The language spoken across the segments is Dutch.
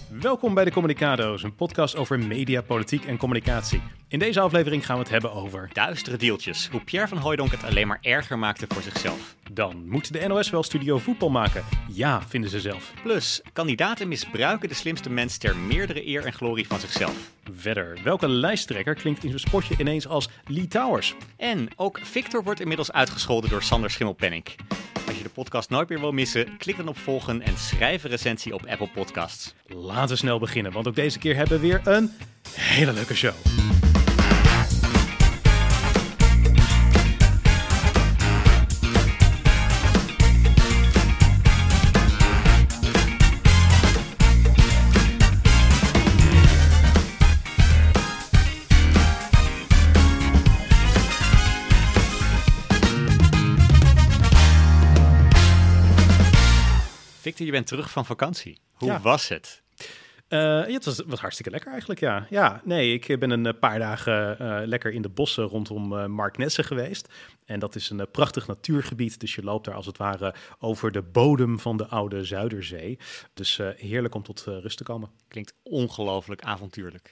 Welkom bij de Communicado's, een podcast over media, politiek en communicatie. In deze aflevering gaan we het hebben over duistere deeltjes, hoe Pierre van Hooijdonk het alleen maar erger maakte voor zichzelf. Dan moet de NOS wel studio voetbal maken? Ja, vinden ze zelf. Plus, kandidaten misbruiken de slimste mens ter meerdere eer en glorie van zichzelf. Verder, welke lijsttrekker klinkt in zijn spotje ineens als Lee Towers? En ook Victor wordt inmiddels uitgescholden door Sander Schimmelpenninck. Als je de podcast nooit meer wil missen, klik dan op volgen en schrijf een recensie op Apple Podcasts. Laten we snel beginnen, want ook deze keer hebben we weer een hele leuke show. Victor, je bent terug van vakantie. Hoe was het? Het was hartstikke lekker eigenlijk, ja. Ja, nee, ik ben een paar dagen lekker in de bossen rondom Marknesse geweest. En dat is een prachtig natuurgebied, dus je loopt daar als het ware over de bodem van de oude Zuiderzee. Dus heerlijk om tot rust te komen. Klinkt ongelooflijk avontuurlijk.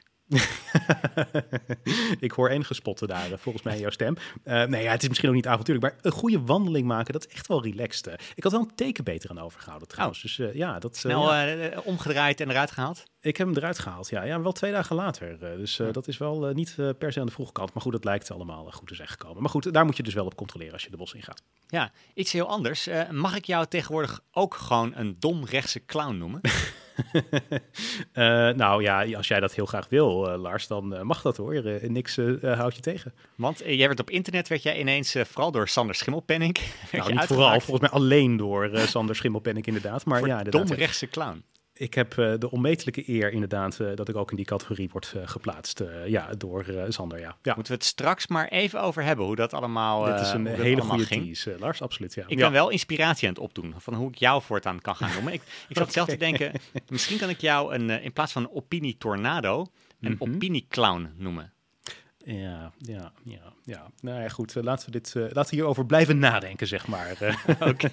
Ik hoor enige spotten daar, volgens mij in jouw stem. Het is misschien ook niet avontuurlijk, maar een goede wandeling maken, dat is echt wel relaxed. Ik had wel een teken beter aan overgehouden trouwens. Dus, omgedraaid en eruit gehaald? Ik heb hem eruit gehaald, ja wel 2 dagen later. Dat is wel niet per se aan de vroege kant. Maar goed, dat lijkt allemaal goed te zijn gekomen. Maar goed, daar moet je dus wel op controleren als je de bos ingaat. Ja, iets heel anders. Mag ik jou tegenwoordig ook gewoon een dom rechtse clown noemen? Als jij dat heel graag wil, Lars, dan mag dat hoor. Niks houdt je tegen. Want op internet werd jij ineens vooral door Sander Schimmelpenninck. Niet vooral, volgens mij alleen door Sander Schimmelpenninck inderdaad. Maar voor ja, inderdaad. Dom rechtse clown. Ik heb de onmetelijke eer inderdaad dat ik ook in die categorie word geplaatst door Sander. Ja. Moeten we het straks maar even over hebben, hoe dat allemaal ging. Dit is een hele goede tease, Lars, absoluut. Ja. Ik ben wel inspiratie aan het opdoen van hoe ik jou voortaan kan gaan noemen. Ik zat zelf te denken, misschien kan ik jou in plaats van een opinie-tornado, een opinie-clown noemen. Ja. Nou ja, goed. Laten we hierover blijven nadenken, zeg maar. Oké.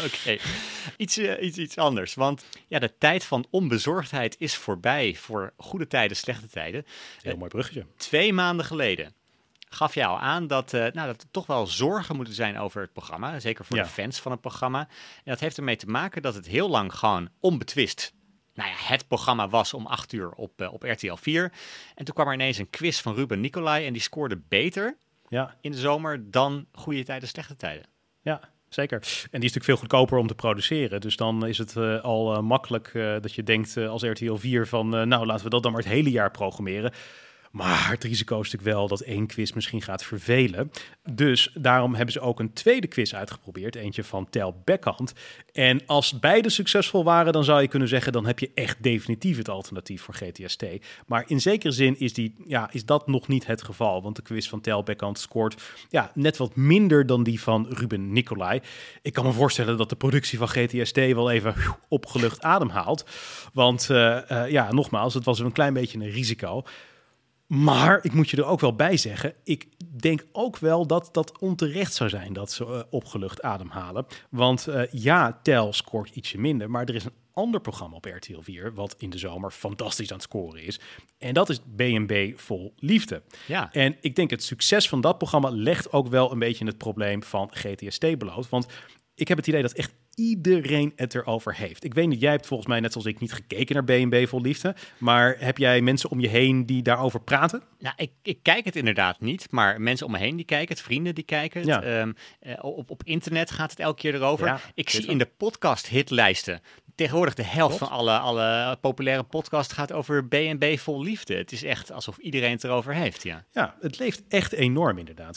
Iets anders. Want de tijd van onbezorgdheid is voorbij voor goede tijden, slechte tijden. Heel mooi bruggetje. 2 maanden geleden gaf jij al aan dat er toch wel zorgen moeten zijn over het programma. Zeker voor de fans van het programma. En dat heeft ermee te maken dat het heel lang gewoon onbetwist het programma was om 8 uur op RTL 4. En toen kwam er ineens een quiz van Ruben Nicolai en die scoorde beter in de zomer dan Goede Tijden, Slechte Tijden. Ja, zeker. En die is natuurlijk veel goedkoper om te produceren. Dus dan is het al makkelijk dat je denkt als RTL 4 van laten we dat dan maar het hele jaar programmeren. Maar het risico is natuurlijk wel dat 1 quiz misschien gaat vervelen. Dus daarom hebben ze ook een tweede quiz uitgeprobeerd. Eentje van Tel Beckhand. En als beide succesvol waren, dan zou je kunnen zeggen, dan heb je echt definitief het alternatief voor GTST. Maar in zekere zin is dat nog niet het geval. Want de quiz van Tel Beckhand scoort net wat minder dan die van Ruben Nicolai. Ik kan me voorstellen dat de productie van GTST wel even opgelucht ademhaalt. Want nogmaals, het was een klein beetje een risico. Maar ik moet je er ook wel bij zeggen, ik denk ook wel dat dat onterecht zou zijn dat ze opgelucht ademhalen. Want Tel scoort ietsje minder, maar er is een ander programma op RTL 4 wat in de zomer fantastisch aan het scoren is. En dat is B&B Vol Liefde. Ja. En ik denk het succes van dat programma legt ook wel een beetje het probleem van GTST bloot. Want ik heb het idee dat echt iedereen het erover heeft. Ik weet niet, jij hebt volgens mij net zoals ik niet gekeken naar B&B Vol Liefde. Maar heb jij mensen om je heen die daarover praten? Nou, ik kijk het inderdaad niet, maar mensen om me heen die kijken het, vrienden die kijken het. Ja. Op internet gaat het elke keer erover. Ja, ik zie in de podcast hitlijsten tegenwoordig de helft van alle populaire podcasts gaat over B&B Vol Liefde. Het is echt alsof iedereen het erover heeft, Ja, het leeft echt enorm inderdaad,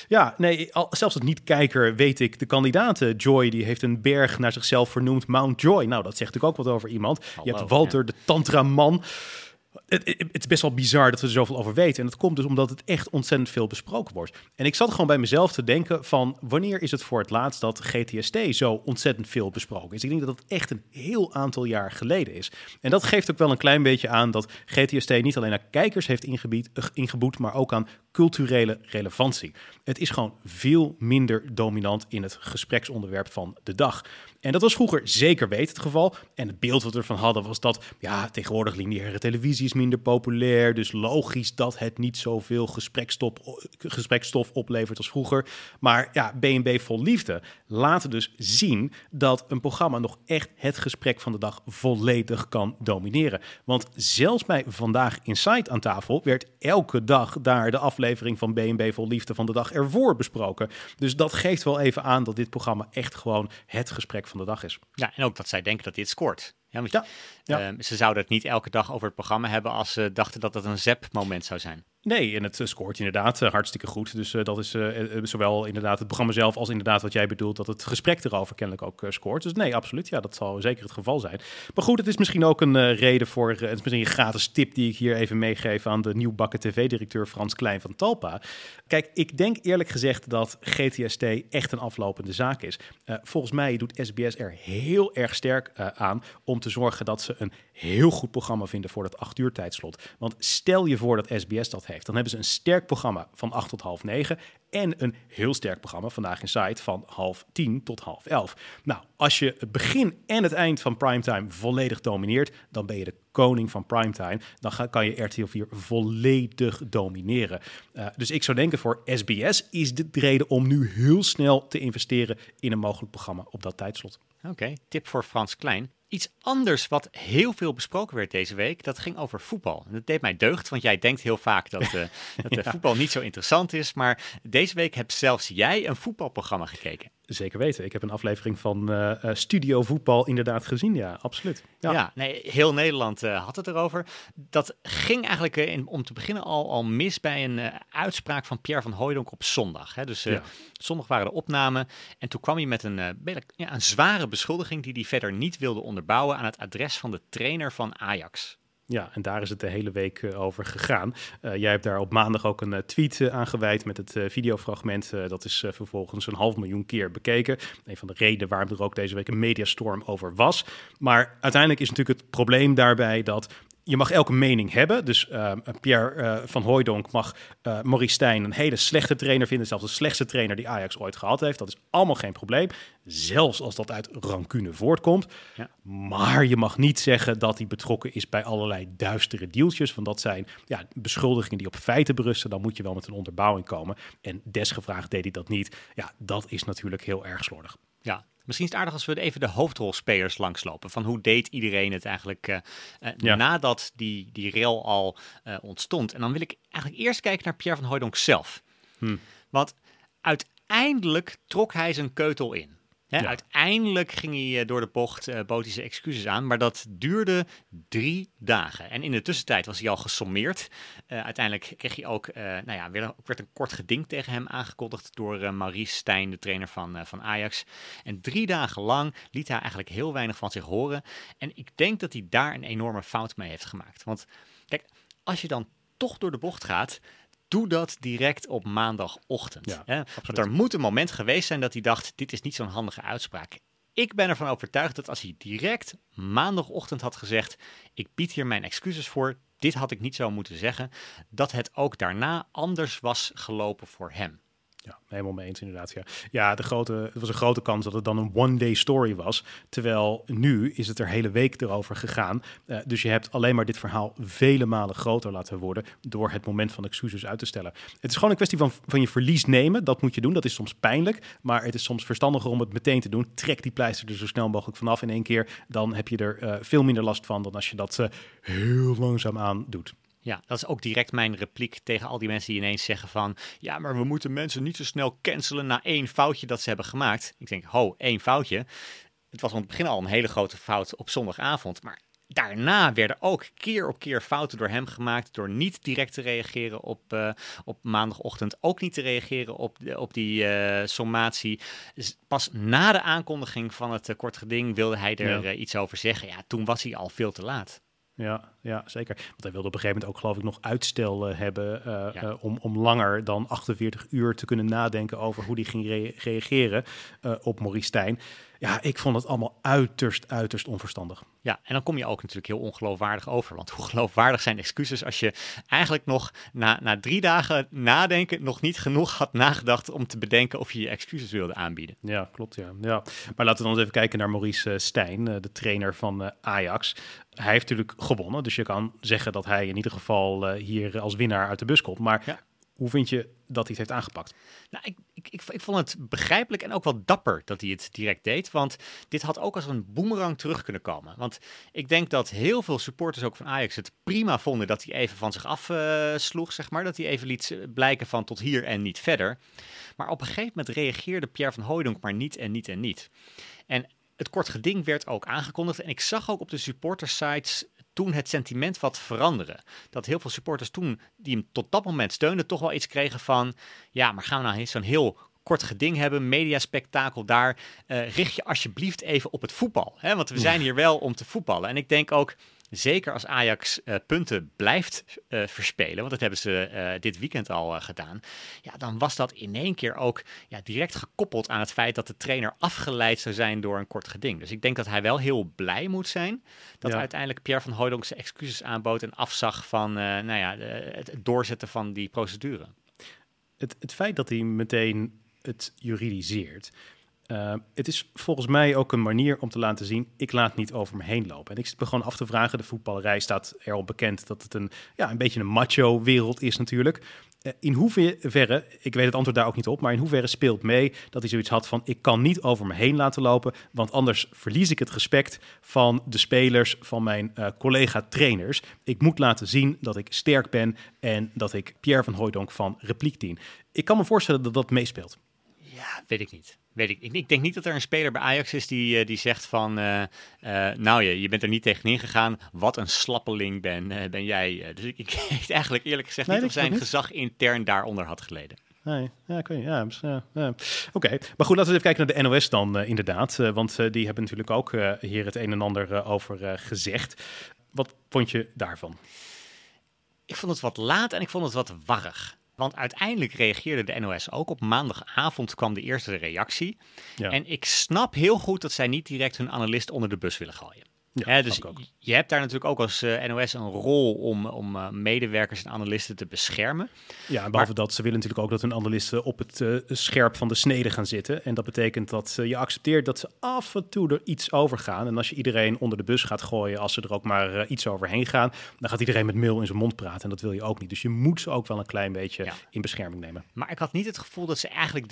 zelfs het niet-kijker weet ik, de kandidaten. Joy, die heeft een berg naar zichzelf vernoemd, Mount Joy. Nou, dat zegt natuurlijk ook wat over iemand. Je hebt Walter, de tantra-man. Het is best wel bizar dat we er zoveel over weten. En dat komt dus omdat het echt ontzettend veel besproken wordt. En ik zat gewoon bij mezelf te denken van, wanneer is het voor het laatst dat GTST zo ontzettend veel besproken is? Ik denk dat het echt een heel aantal jaar geleden is. En dat geeft ook wel een klein beetje aan dat GTST niet alleen naar kijkers heeft ingeboet, maar ook aan culturele relevantie. Het is gewoon veel minder dominant in het gespreksonderwerp van de dag. En dat was vroeger zeker weten het geval. En het beeld wat we ervan hadden was dat, ja, tegenwoordig lineaire televisie is minder populair. Dus logisch dat het niet zoveel gesprekstof oplevert als vroeger. Maar ja, B&B Vol Liefde laten dus zien dat een programma nog echt het gesprek van de dag volledig kan domineren. Want zelfs bij Vandaag Inside aan tafel werd elke dag daar de aflevering van B&B Vol Liefde van de dag ervoor besproken. Dus dat geeft wel even aan dat dit programma echt gewoon het gesprek van de dag is. Ja, en ook dat zij denken dat dit scoort. Ja, want ze zouden het niet elke dag over het programma hebben als ze dachten dat het een zap-moment zou zijn. Nee, en het scoort inderdaad hartstikke goed. Dus dat is zowel inderdaad het programma zelf als inderdaad wat jij bedoelt, dat het gesprek erover kennelijk ook scoort. Dus nee, absoluut. Ja, dat zal zeker het geval zijn. Maar goed, het is misschien ook een reden voor, het is misschien een gratis tip die ik hier even meegeef aan de nieuwbakken tv-directeur Frans Klein van Talpa. Kijk, ik denk eerlijk gezegd dat GTST echt een aflopende zaak is. Volgens mij doet SBS er heel erg sterk aan om te zorgen dat ze een heel goed programma vinden voor dat 8 uur tijdslot. Want stel je voor dat SBS dat heeft, dan hebben ze een sterk programma van 8 tot 8:30 en een heel sterk programma, Vandaag Inside, van 9:30 tot 10:30. Nou, als je het begin en het eind van primetime volledig domineert, dan ben je de koning van primetime. Dan kan je RTL 4 volledig domineren. Dus ik zou denken, voor SBS is de reden om nu heel snel te investeren in een mogelijk programma op dat tijdslot. Oké, tip voor Frans Klein. Iets anders wat heel veel besproken werd deze week, dat ging over voetbal. En dat deed mij deugd, want jij denkt heel vaak dat voetbal niet zo interessant is. Maar deze week heb zelfs jij een voetbalprogramma gekeken. Zeker weten. Ik heb een aflevering van Studio Voetbal inderdaad gezien. Ja, absoluut. Ja, nee, heel Nederland had het erover. Dat ging eigenlijk om te beginnen al mis bij een uitspraak van Pierre van Hooijdonk op zondag. Hè. Dus zondag waren de opnamen en toen kwam hij met een zware beschuldiging die hij verder niet wilde onderbouwen aan het adres van de trainer van Ajax. Ja, en daar is het de hele week over gegaan. Jij hebt daar op maandag ook een tweet aan gewijd met het videofragment. Dat is vervolgens 500.000 keer bekeken. Een van de redenen waarom er ook deze week een mediastorm over was. Maar uiteindelijk is natuurlijk het probleem daarbij dat je mag elke mening hebben. Dus Pierre van Hooijdonk mag Maurice Stijn een hele slechte trainer vinden. Zelfs de slechtste trainer die Ajax ooit gehad heeft. Dat is allemaal geen probleem. Zelfs als dat uit rancune voortkomt. Ja. Maar je mag niet zeggen dat hij betrokken is bij allerlei duistere dealtjes. Want dat zijn beschuldigingen die op feiten berusten. Dan moet je wel met een onderbouwing komen. En desgevraagd deed hij dat niet. Ja, dat is natuurlijk heel erg slordig. Ja. Misschien is het aardig als we even de hoofdrolspelers langslopen. Van hoe deed iedereen het eigenlijk nadat die rel al ontstond. En dan wil ik eigenlijk eerst kijken naar Pierre van Hooijdonk zelf. Want uiteindelijk trok hij zijn keutel in. Ja. Uiteindelijk ging hij door de bocht, bood hij zijn excuses aan, maar dat duurde 3 dagen. En in de tussentijd was hij al gesommeerd. Uiteindelijk kreeg hij ook, werd een kort geding tegen hem aangekondigd door Maurice Stijn, de trainer van Ajax. En 3 dagen lang liet hij eigenlijk heel weinig van zich horen. En ik denk dat hij daar een enorme fout mee heeft gemaakt. Want kijk, als je dan toch door de bocht gaat, doe dat direct op maandagochtend. Ja, want er moet een moment geweest zijn dat hij dacht, dit is niet zo'n handige uitspraak. Ik ben ervan overtuigd dat als hij direct maandagochtend had gezegd, ik bied hier mijn excuses voor, dit had ik niet zo moeten zeggen, dat het ook daarna anders was gelopen voor hem. Ja, helemaal mee eens inderdaad. Ja, het was een grote kans dat het dan een one-day story was. Terwijl nu is het er hele week erover gegaan. Dus je hebt alleen maar dit verhaal vele malen groter laten worden door het moment van excuses uit te stellen. Het is gewoon een kwestie van je verlies nemen. Dat moet je doen. Dat is soms pijnlijk. Maar het is soms verstandiger om het meteen te doen. Trek die pleister er zo snel mogelijk vanaf in 1 keer. Dan heb je er veel minder last van dan als je dat heel langzaam aan doet. Ja, dat is ook direct mijn repliek tegen al die mensen die ineens zeggen van, ja, maar we moeten mensen niet zo snel cancelen na 1 foutje dat ze hebben gemaakt. Ik denk, 1 foutje. Het was aan het begin al een hele grote fout op zondagavond, maar daarna werden ook keer op keer fouten door hem gemaakt door niet direct te reageren op maandagochtend, ook niet te reageren op die sommatie. Dus pas na de aankondiging van het kort geding wilde hij er iets over zeggen. Ja, toen was hij al veel te laat. Ja, zeker. Want hij wilde op een gegeven moment ook, geloof ik, nog uitstel hebben om langer dan 48 uur te kunnen nadenken over hoe hij ging reageren op Maurice Stijn. Ja, ik vond het allemaal uiterst onverstandig. Ja, en dan kom je ook natuurlijk heel ongeloofwaardig over. Want hoe geloofwaardig zijn excuses als je eigenlijk nog na 3 dagen nadenken nog niet genoeg had nagedacht om te bedenken of je je excuses wilde aanbieden. Ja, klopt. Ja. Maar laten we dan eens even kijken naar Maurice Stijn, de trainer van Ajax. Hij heeft natuurlijk gewonnen, dus je kan zeggen dat hij in ieder geval hier als winnaar uit de bus komt. Maar Ja. hoe vind je dat hij het heeft aangepakt? Nou, ik vond het begrijpelijk en ook wel dapper dat hij het direct deed. Want dit had ook als een boemerang terug kunnen komen. Want ik denk dat heel veel supporters ook van Ajax het prima vonden dat hij even van zich afsloeg, zeg maar. Dat hij even liet blijken van tot hier en niet verder. Maar op een gegeven moment reageerde Pierre van Hooijdonk maar niet en niet en niet. En het kort geding werd ook aangekondigd. En ik zag ook op de supportersites toen het sentiment wat veranderen. Dat heel veel supporters toen, die hem tot dat moment steunden, toch wel iets kregen van, ja, maar gaan we nou zo'n heel kort geding hebben, mediaspectakel daar, richt je alsjeblieft even op het voetbal. Hè? Want we zijn hier wel om te voetballen. En ik denk ook, zeker als Ajax punten blijft verspelen, want dat hebben ze dit weekend al gedaan, ja, dan was dat in één keer ook direct gekoppeld aan het feit dat de trainer afgeleid zou zijn door een kort geding. Dus ik denk dat hij wel heel blij moet zijn dat uiteindelijk Pierre van Hooijdonk zijn excuses aanbood en afzag van het doorzetten van die procedure. Het feit dat hij meteen het juridiseert, het is volgens mij ook een manier om te laten zien, ik laat niet over me heen lopen. En ik zit me gewoon af te vragen, de voetballerij staat erop bekend dat het een beetje een macho-wereld is natuurlijk. In hoeverre, ik weet het antwoord daar ook niet op, maar in hoeverre speelt mee dat hij zoiets had van, ik kan niet over me heen laten lopen, want anders verlies ik het respect van de spelers, van mijn collega-trainers. Ik moet laten zien dat ik sterk ben en dat ik Pierre van Hooijdonk van repliek dien. Ik kan me voorstellen dat dat meespeelt. Ja, weet ik niet. Ik denk niet dat er een speler bij Ajax is die zegt van, je bent er niet tegenin gegaan. Wat een slappeling ben jij. Dus ik weet eigenlijk eerlijk gezegd niet of zijn gezag intern daaronder had geleden. Nee, ik weet niet. Oké, maar goed, laten we even kijken naar de NOS dan inderdaad. Want die hebben natuurlijk ook hier het een en ander over gezegd. Wat vond je daarvan? Ik vond het wat laat en ik vond het wat warrig. Want uiteindelijk reageerde de NOS ook. Op maandagavond kwam de eerste reactie. Ja. En ik snap heel goed dat zij niet direct hun analist onder de bus willen gooien. Ja, dus je hebt daar natuurlijk ook als NOS een rol om medewerkers en analisten te beschermen. Ja, en behalve dat, ze willen natuurlijk ook dat hun analisten op het scherp van de snede gaan zitten. En dat betekent dat je accepteert dat ze af en toe er iets over gaan. En als je iedereen onder de bus gaat gooien, als ze er ook maar iets overheen gaan, dan gaat iedereen met meel in zijn mond praten. En dat wil je ook niet. Dus je moet ze ook wel een klein beetje in bescherming nemen. Maar ik had niet het gevoel dat ze eigenlijk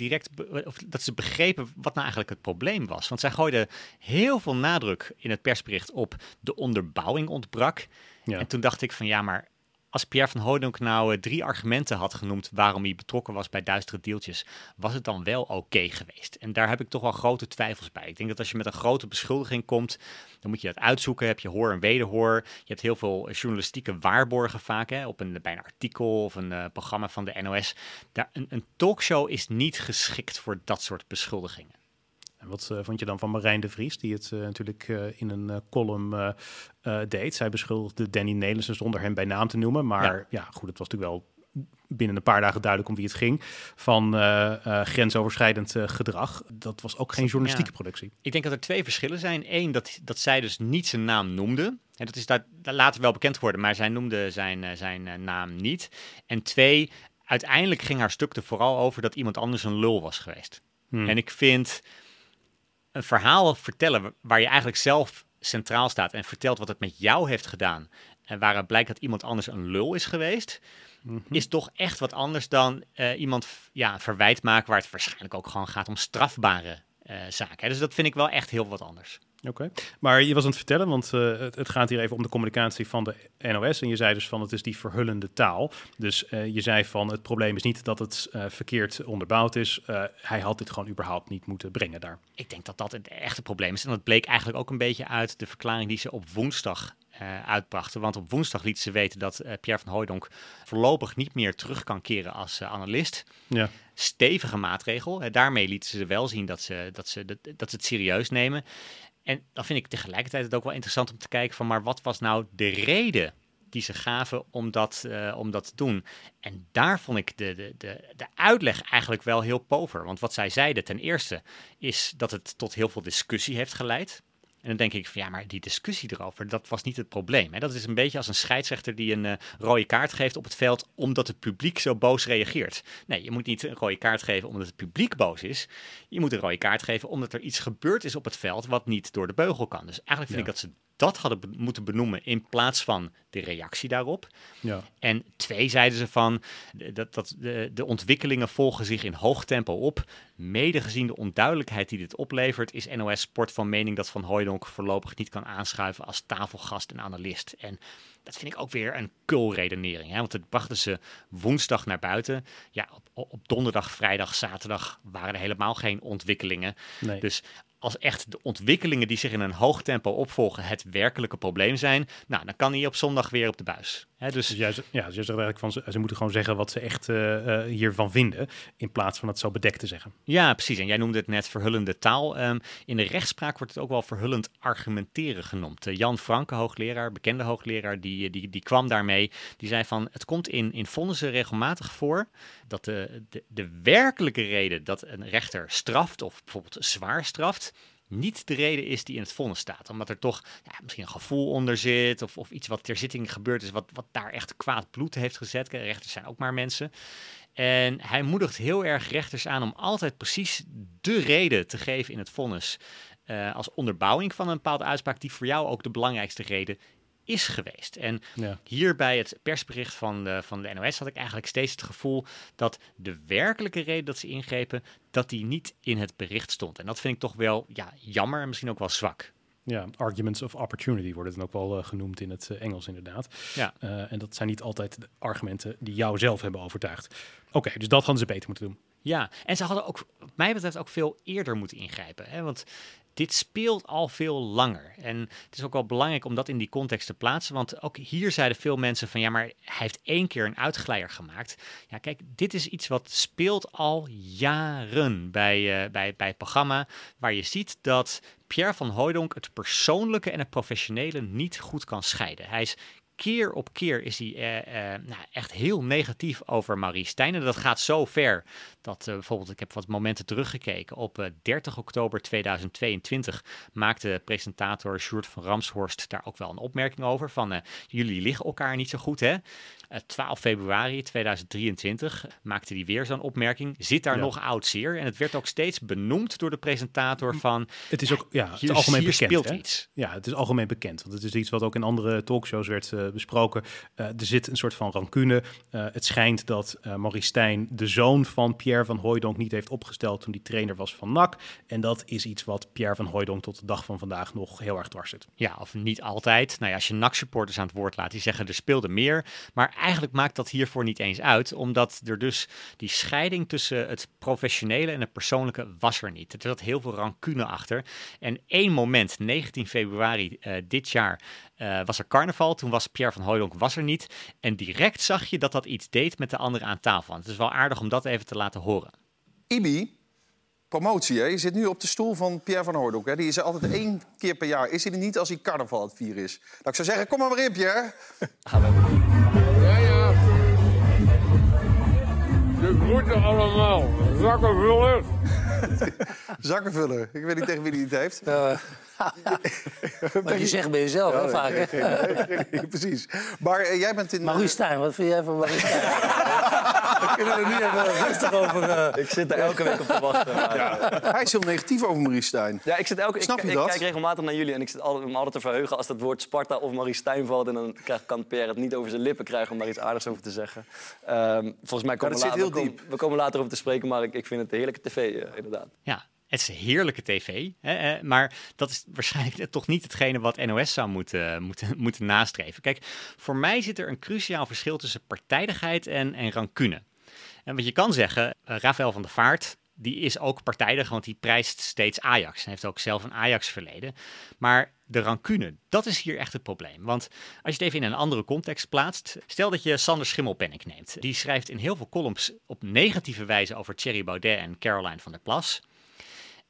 dat ze begrepen wat nou eigenlijk het probleem was. Want zij gooiden heel veel nadruk in het persbericht op de onderbouwing ontbrak. Ja. En toen dacht ik van maar als Pierre van Hooijdonk nou 3 argumenten had genoemd waarom hij betrokken was bij duistere deeltjes, was het dan wel oké geweest? En daar heb ik toch wel grote twijfels bij. Ik denk dat als je met een grote beschuldiging komt, dan moet je dat uitzoeken. Heb je hoor en wederhoor. Je hebt heel veel journalistieke waarborgen vaak, bij een artikel of een programma van de NOS. Een talkshow is niet geschikt voor dat soort beschuldigingen. En wat vond je dan van Marijn de Vries, die het natuurlijk in een column deed? Zij beschuldigde Danny Nelissen zonder hem bij naam te noemen. Maar goed, het was natuurlijk wel binnen een paar dagen duidelijk om wie het ging. Van grensoverschrijdend gedrag. Dat was ook geen journalistieke productie. Ik denk dat er 2 verschillen zijn. 1, dat zij dus niet zijn naam noemde. En dat is daar later wel bekend geworden, maar zij noemde zijn naam niet. En 2, uiteindelijk ging haar stuk er vooral over dat iemand anders een lul was geweest. En ik vind een verhaal vertellen waar je eigenlijk zelf centraal staat en vertelt wat het met jou heeft gedaan en waaruit blijkt dat iemand anders een lul is geweest, is toch echt wat anders dan iemand verwijt maken waar het waarschijnlijk ook gewoon gaat om strafbare zaken. Dus dat vind ik wel echt heel wat anders. Oké, maar je was aan het vertellen, want het gaat hier even om de communicatie van de NOS. En je zei dus van het is die verhullende taal. Dus je zei van het probleem is niet dat het verkeerd onderbouwd is. Hij had dit gewoon überhaupt niet moeten brengen daar. Ik denk dat dat het echte probleem is. En dat bleek eigenlijk ook een beetje uit de verklaring die ze op woensdag uitbrachten. Want op woensdag lieten ze weten dat Pierre van Hooijdonk voorlopig niet meer terug kan keren als analist. Ja. Stevige maatregel. Daarmee lieten ze wel zien dat ze het serieus nemen. En dan vind ik tegelijkertijd het ook wel interessant om te kijken van, maar wat was nou de reden die ze gaven om dat te doen. En daar vond ik de uitleg eigenlijk wel heel pover. Want wat zij zeiden ten eerste is dat het tot heel veel discussie heeft geleid. En dan denk ik van ja, maar die discussie erover, dat was niet het probleem. Hè? Dat is een beetje als een scheidsrechter die een rode kaart geeft op het veld omdat het publiek zo boos reageert. Nee, je moet niet een rode kaart geven omdat het publiek boos is. Je moet een rode kaart geven omdat er iets gebeurd is op het veld wat niet door de beugel kan. Dus eigenlijk vind ik dat ze dat hadden moeten benoemen in plaats van de reactie daarop. Ja. En 2 zeiden ze van dat de ontwikkelingen volgen zich in hoog tempo op. Mede gezien de onduidelijkheid die dit oplevert, is NOS Sport van mening dat Van Hooijdonk voorlopig niet kan aanschuiven als tafelgast en analist. En dat vind ik ook weer een kulredenering. Hè? Want het brachten ze woensdag naar buiten. Ja, op donderdag, vrijdag, zaterdag waren er helemaal geen ontwikkelingen. Nee. Dus als echt de ontwikkelingen die zich in een hoog tempo opvolgen het werkelijke probleem zijn, nou, dan kan hij op zondag weer op de buis. Dus jij zegt eigenlijk van ze moeten gewoon zeggen wat ze echt hiervan vinden, in plaats van het zo bedekt te zeggen. Ja, precies. En jij noemde het net verhullende taal. In de rechtspraak wordt het ook wel verhullend argumenteren genoemd. Jan Franke, hoogleraar, bekende hoogleraar, die kwam daarmee. Die zei van, het komt in vonnissen regelmatig voor dat de werkelijke reden dat een rechter straft of bijvoorbeeld zwaar straft, niet de reden is die in het vonnis staat. Omdat er toch misschien een gevoel onder zit of iets wat ter zitting gebeurd is wat daar echt kwaad bloed heeft gezet. Rechters zijn ook maar mensen. En hij moedigt heel erg rechters aan om altijd precies de reden te geven in het vonnis. Als onderbouwing van een bepaalde uitspraak die voor jou ook de belangrijkste reden is geweest. En hier bij het persbericht van de NOS had ik eigenlijk steeds het gevoel dat de werkelijke reden dat ze ingrepen, dat die niet in het bericht stond. En dat vind ik toch wel jammer en misschien ook wel zwak. Ja, arguments of opportunity worden dan ook wel genoemd in het Engels inderdaad. Ja. En dat zijn niet altijd de argumenten die jou zelf hebben overtuigd. Oké, dus dat hadden ze beter moeten doen. Ja, en ze hadden ook, wat mij betreft, ook veel eerder moeten ingrijpen. Hè? Want dit speelt al veel langer. En het is ook wel belangrijk om dat in die context te plaatsen. Want ook hier zeiden veel mensen van, ja, maar hij heeft 1 keer een uitglijer gemaakt. Ja, kijk, dit is iets wat speelt al jaren bij het programma. Waar je ziet dat Pierre van Hooijdonk het persoonlijke en het professionele niet goed kan scheiden. Hij is keer op keer is hij echt heel negatief over Maurice Stijn. En dat gaat zo ver dat bijvoorbeeld, ik heb wat momenten teruggekeken. Op 30 oktober 2022 maakte presentator Sjoerd van Ramshorst daar ook wel een opmerking over. Van jullie liggen elkaar niet zo goed, hè? 12 februari 2023 maakte hij weer zo'n opmerking. Zit daar nog oud zeer? En het werd ook steeds benoemd door de presentator van, het is ook, het is algemeen hier bekend, speelt hè? iets. Ja, het is algemeen bekend. Want het is iets wat ook in andere talkshows werd besproken. Er zit een soort van rancune. Het schijnt dat Maurice Stijn de zoon van Pierre van Hooijdonk niet heeft opgesteld toen hij trainer was van NAC. En dat is iets wat Pierre van Hooijdonk tot de dag van vandaag nog heel erg dwars zit. Ja, of niet altijd. Nou ja, als je NAC-supporters aan het woord laat, die zeggen er speelde meer. Maar eigenlijk maakt dat hiervoor niet eens uit, omdat er dus die scheiding tussen het professionele en het persoonlijke was er niet. Er zat heel veel rancune achter. En 1 moment, 19 februari dit jaar, was er carnaval. Toen was Pierre van Hooijdonk was er niet. En direct zag je dat dat iets deed met de anderen aan tafel. En het is wel aardig om dat even te laten horen. Ibi, promotie, hè? Je zit nu op de stoel van Pierre van Hooijdonk. Hè? Die is er altijd 1 keer per jaar. Is hij er niet als hij carnaval aan het vieren is? Nou, ik zou zeggen, kom maar in, Pierre. Ja. De groeten allemaal. Zakkenvuller. Zakkenvuller. Ik weet niet tegen wie die het heeft. Wat je zegt bij jezelf, hè, vaak. Hè? Precies. Maar jij bent in... Maurice Stijn, wat vind jij van Maurice Stijn? Daar kunnen we nu even rustig over... Ik zit er elke week op te wachten. Maar... Ja. Hij is heel negatief over Maurice Stijn. Ja, ik kijk regelmatig naar jullie en ik zit me altijd te verheugen als dat woord Sparta of Maurice Stijn valt. En dan kan Pierre het niet over zijn lippen krijgen om daar iets aardigs over te zeggen. Volgens mij we komen later over te spreken, maar ik vind het een heerlijke tv, inderdaad. Ja. Het is heerlijke tv, maar dat is waarschijnlijk toch niet hetgene wat NOS zou moeten nastreven. Kijk, voor mij zit er een cruciaal verschil tussen partijdigheid en rancune. En wat je kan zeggen, Rafael van der Vaart, die is ook partijdig, want die prijst steeds Ajax. Hij heeft ook zelf een Ajax-verleden. Maar de rancune, dat is hier echt het probleem. Want als je het even in een andere context plaatst, stel dat je Sander Schimmelpenninck neemt. Die schrijft in heel veel columns op negatieve wijze over Thierry Baudet en Caroline van der Plas. En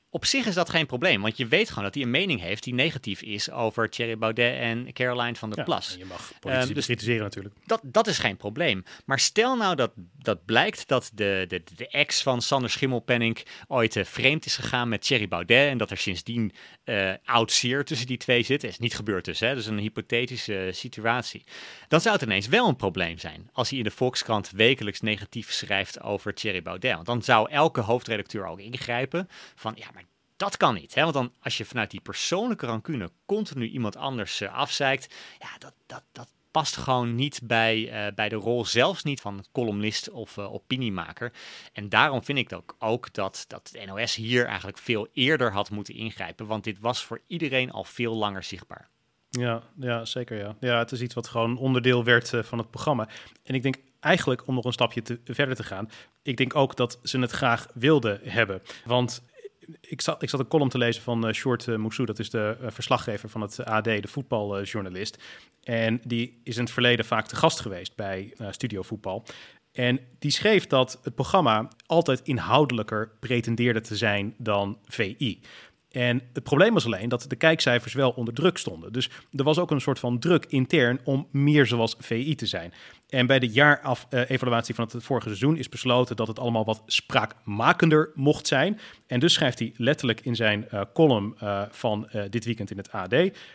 Op zich is dat geen probleem, want je weet gewoon dat hij een mening heeft die negatief is over Thierry Baudet en Caroline van der Plas. Je mag politici bekritiseren natuurlijk. Dat is geen probleem. Maar stel nou dat blijkt dat de ex van Sander Schimmelpenninck ooit vreemd is gegaan met Thierry Baudet en dat er sindsdien oud zeer tussen die twee zit. Het is niet gebeurd dus, hè? Dus een hypothetische situatie. Dan zou het ineens wel een probleem zijn als hij in de Volkskrant wekelijks negatief schrijft over Thierry Baudet. Want dan zou elke hoofdredacteur ook ingrijpen van, ja, maar dat kan niet. Hè? Want dan, als je vanuit die persoonlijke rancune continu iemand anders afzeikt, ja, dat past gewoon niet bij de rol, zelfs niet van columnist of opiniemaker. En daarom vind ik ook dat de NOS hier eigenlijk veel eerder had moeten ingrijpen, want dit was voor iedereen al veel langer zichtbaar. Ja, zeker ja. Ja, het is iets wat gewoon onderdeel werd van het programma. En ik denk eigenlijk, om nog een stapje verder te gaan, ik denk ook dat ze het graag wilden hebben. Want ik zat een column te lezen van Sjoerd Moussou, dat is de verslaggever van het AD, de voetbaljournalist. En die is in het verleden vaak te gast geweest bij Studio Voetbal. En die schreef dat het programma altijd inhoudelijker pretendeerde te zijn dan VI. En het probleem was alleen dat de kijkcijfers wel onder druk stonden. Dus er was ook een soort van druk intern om meer zoals VI te zijn. En bij de jaarevaluatie van het vorige seizoen is besloten dat het allemaal wat spraakmakender mocht zijn. En dus schrijft hij letterlijk in zijn column van dit weekend in het AD.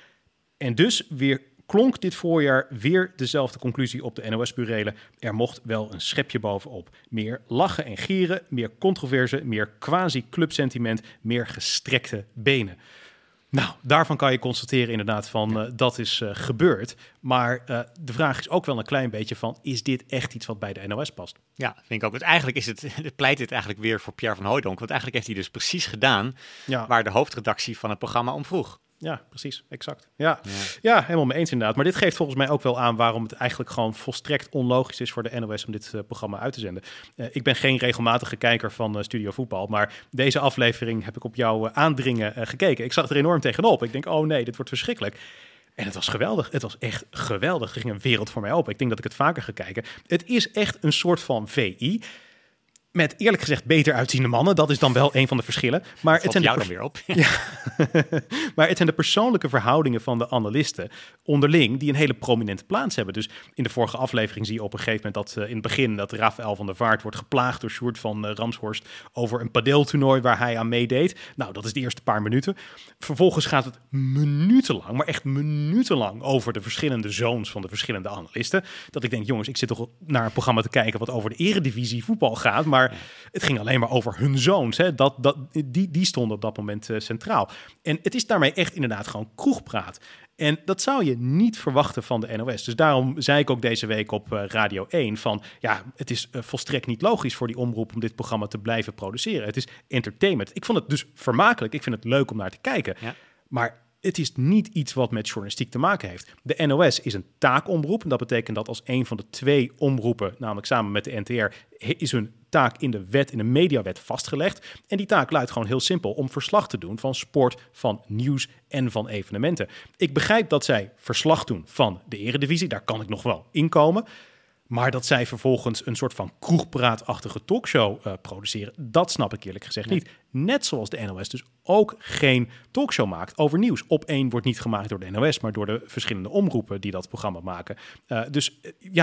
En dus weer klonk dit voorjaar weer dezelfde conclusie op de NOS-burelen. Er mocht wel een schepje bovenop. Meer lachen en gieren, meer controverse, meer quasi-clubsentiment, meer gestrekte benen. Nou, daarvan kan je constateren inderdaad van dat is gebeurd. Maar de vraag is ook wel een klein beetje van, is dit echt iets wat bij de NOS past? Ja, vind ik ook. Want eigenlijk pleit dit eigenlijk weer voor Pierre van Hooijdonk. Want eigenlijk heeft hij dus precies gedaan waar de hoofdredactie van het programma om vroeg. Ja, precies, exact. Ja, helemaal mee eens inderdaad. Maar dit geeft volgens mij ook wel aan waarom het eigenlijk gewoon volstrekt onlogisch is voor de NOS om dit programma uit te zenden. Ik ben geen regelmatige kijker van Studio Voetbal, maar deze aflevering heb ik op jouw aandringen gekeken. Ik zag er enorm tegenop. Ik denk, oh nee, dit wordt verschrikkelijk. En het was geweldig. Het was echt geweldig. Er ging een wereld voor mij open. Ik denk dat ik het vaker ga kijken. Het is echt een soort van VI. Met eerlijk gezegd beter uitziende mannen. Dat is dan wel een van de verschillen. Maar het zijn jou dan weer op. Ja. Maar het zijn de persoonlijke verhoudingen van de analisten onderling die een hele prominente plaats hebben. Dus in de vorige aflevering zie je op een gegeven moment dat in het begin dat Rafael van der Vaart wordt geplaagd door Sjoerd van Ramshorst over een padeltoernooi waar hij aan meedeed. Nou, dat is de eerste paar minuten. Vervolgens gaat het minutenlang, maar echt minutenlang over de verschillende zoons van de verschillende analisten. Dat ik denk, jongens, ik zit toch naar een programma te kijken wat over de eredivisie voetbal gaat, maar het ging alleen maar over hun zoons. Hè. Die stonden op dat moment centraal. En het is daarmee echt inderdaad gewoon kroegpraat. En dat zou je niet verwachten van de NOS. Dus daarom zei ik ook deze week op Radio 1 van, ja, het is volstrekt niet logisch voor die omroep om dit programma te blijven produceren. Het is entertainment. Ik vond het dus vermakelijk. Ik vind het leuk om naar te kijken. Ja. Maar het is niet iets wat met journalistiek te maken heeft. De NOS is een taakomroep. En dat betekent dat als een van de twee omroepen, namelijk samen met de NTR, is hun taak in de wet, in de mediawet vastgelegd. En die taak luidt gewoon heel simpel om verslag te doen van sport, van nieuws en van evenementen. Ik begrijp dat zij verslag doen van de eredivisie. Daar kan ik nog wel inkomen. Maar dat zij vervolgens een soort van kroegpraatachtige talkshow produceren, dat snap ik eerlijk gezegd niet. Net zoals de NOS dus ook geen talkshow maakt over nieuws. Op één wordt niet gemaakt door de NOS, maar door de verschillende omroepen die dat programma maken. Dus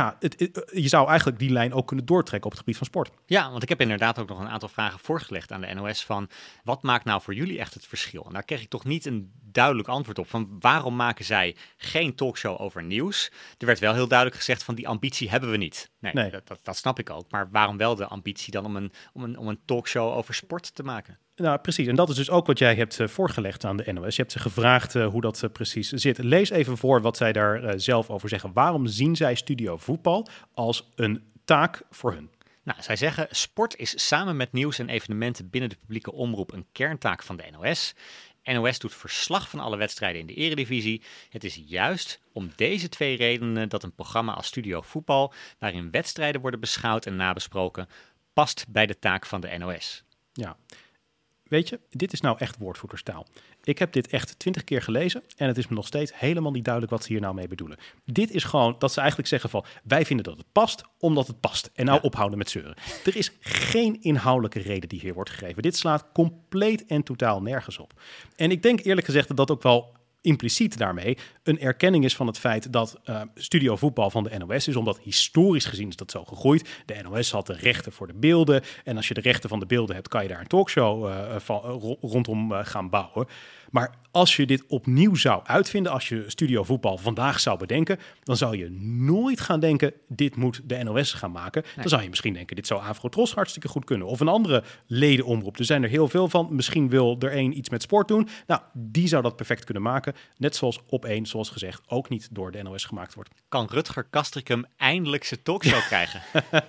je zou eigenlijk die lijn ook kunnen doortrekken op het gebied van sport. Ja, want ik heb inderdaad ook nog een aantal vragen voorgelegd aan de NOS van, wat maakt nou voor jullie echt het verschil? En daar kreeg ik toch niet een duidelijk antwoord op. Van waarom maken zij geen talkshow over nieuws? Er werd wel heel duidelijk gezegd van, die ambitie hebben we niet. Nee. Dat snap ik ook. Maar waarom wel de ambitie dan om een talkshow over sport te maken? Nou, precies. En dat is dus ook wat jij hebt voorgelegd aan de NOS. Je hebt ze gevraagd hoe dat precies zit. Lees even voor wat zij daar zelf over zeggen. Waarom zien zij Studio Voetbal als een taak voor hun? Nou, zij zeggen, sport is samen met nieuws en evenementen binnen de publieke omroep een kerntaak van de NOS. NOS doet verslag van alle wedstrijden in de eredivisie. Het is juist om deze twee redenen dat een programma als Studio Voetbal, waarin wedstrijden worden beschouwd en nabesproken, past bij de taak van de NOS. Ja. Weet je, dit is nou echt woordvoerderstaal. Ik heb dit echt 20 keer gelezen en het is me nog steeds helemaal niet duidelijk wat ze hier nou mee bedoelen. Dit is gewoon dat ze eigenlijk zeggen van, wij vinden dat het past, omdat het past. En nou ophouden met zeuren. Er is geen inhoudelijke reden die hier wordt gegeven. Dit slaat compleet en totaal nergens op. En ik denk eerlijk gezegd dat dat ook wel impliciet daarmee een erkenning is van het feit dat Studio Voetbal van de NOS is, omdat historisch gezien is dat zo gegroeid. De NOS had de rechten voor de beelden en als je de rechten van de beelden hebt, kan je daar een talkshow rondom gaan bouwen. Maar als je dit opnieuw zou uitvinden, als je Studio Voetbal vandaag zou bedenken, dan zou je nooit gaan denken, dit moet de NOS gaan maken. Nee. Dan zou je misschien denken, dit zou Afro-Tros hartstikke goed kunnen. Of een andere ledenomroep. Er zijn er heel veel van. Misschien wil er één iets met sport doen. Nou, die zou dat perfect kunnen maken. Net zoals Op1, zoals gezegd, ook niet door de NOS gemaakt wordt. Kan Rutger Kastrikum eindelijk zijn talkshow krijgen?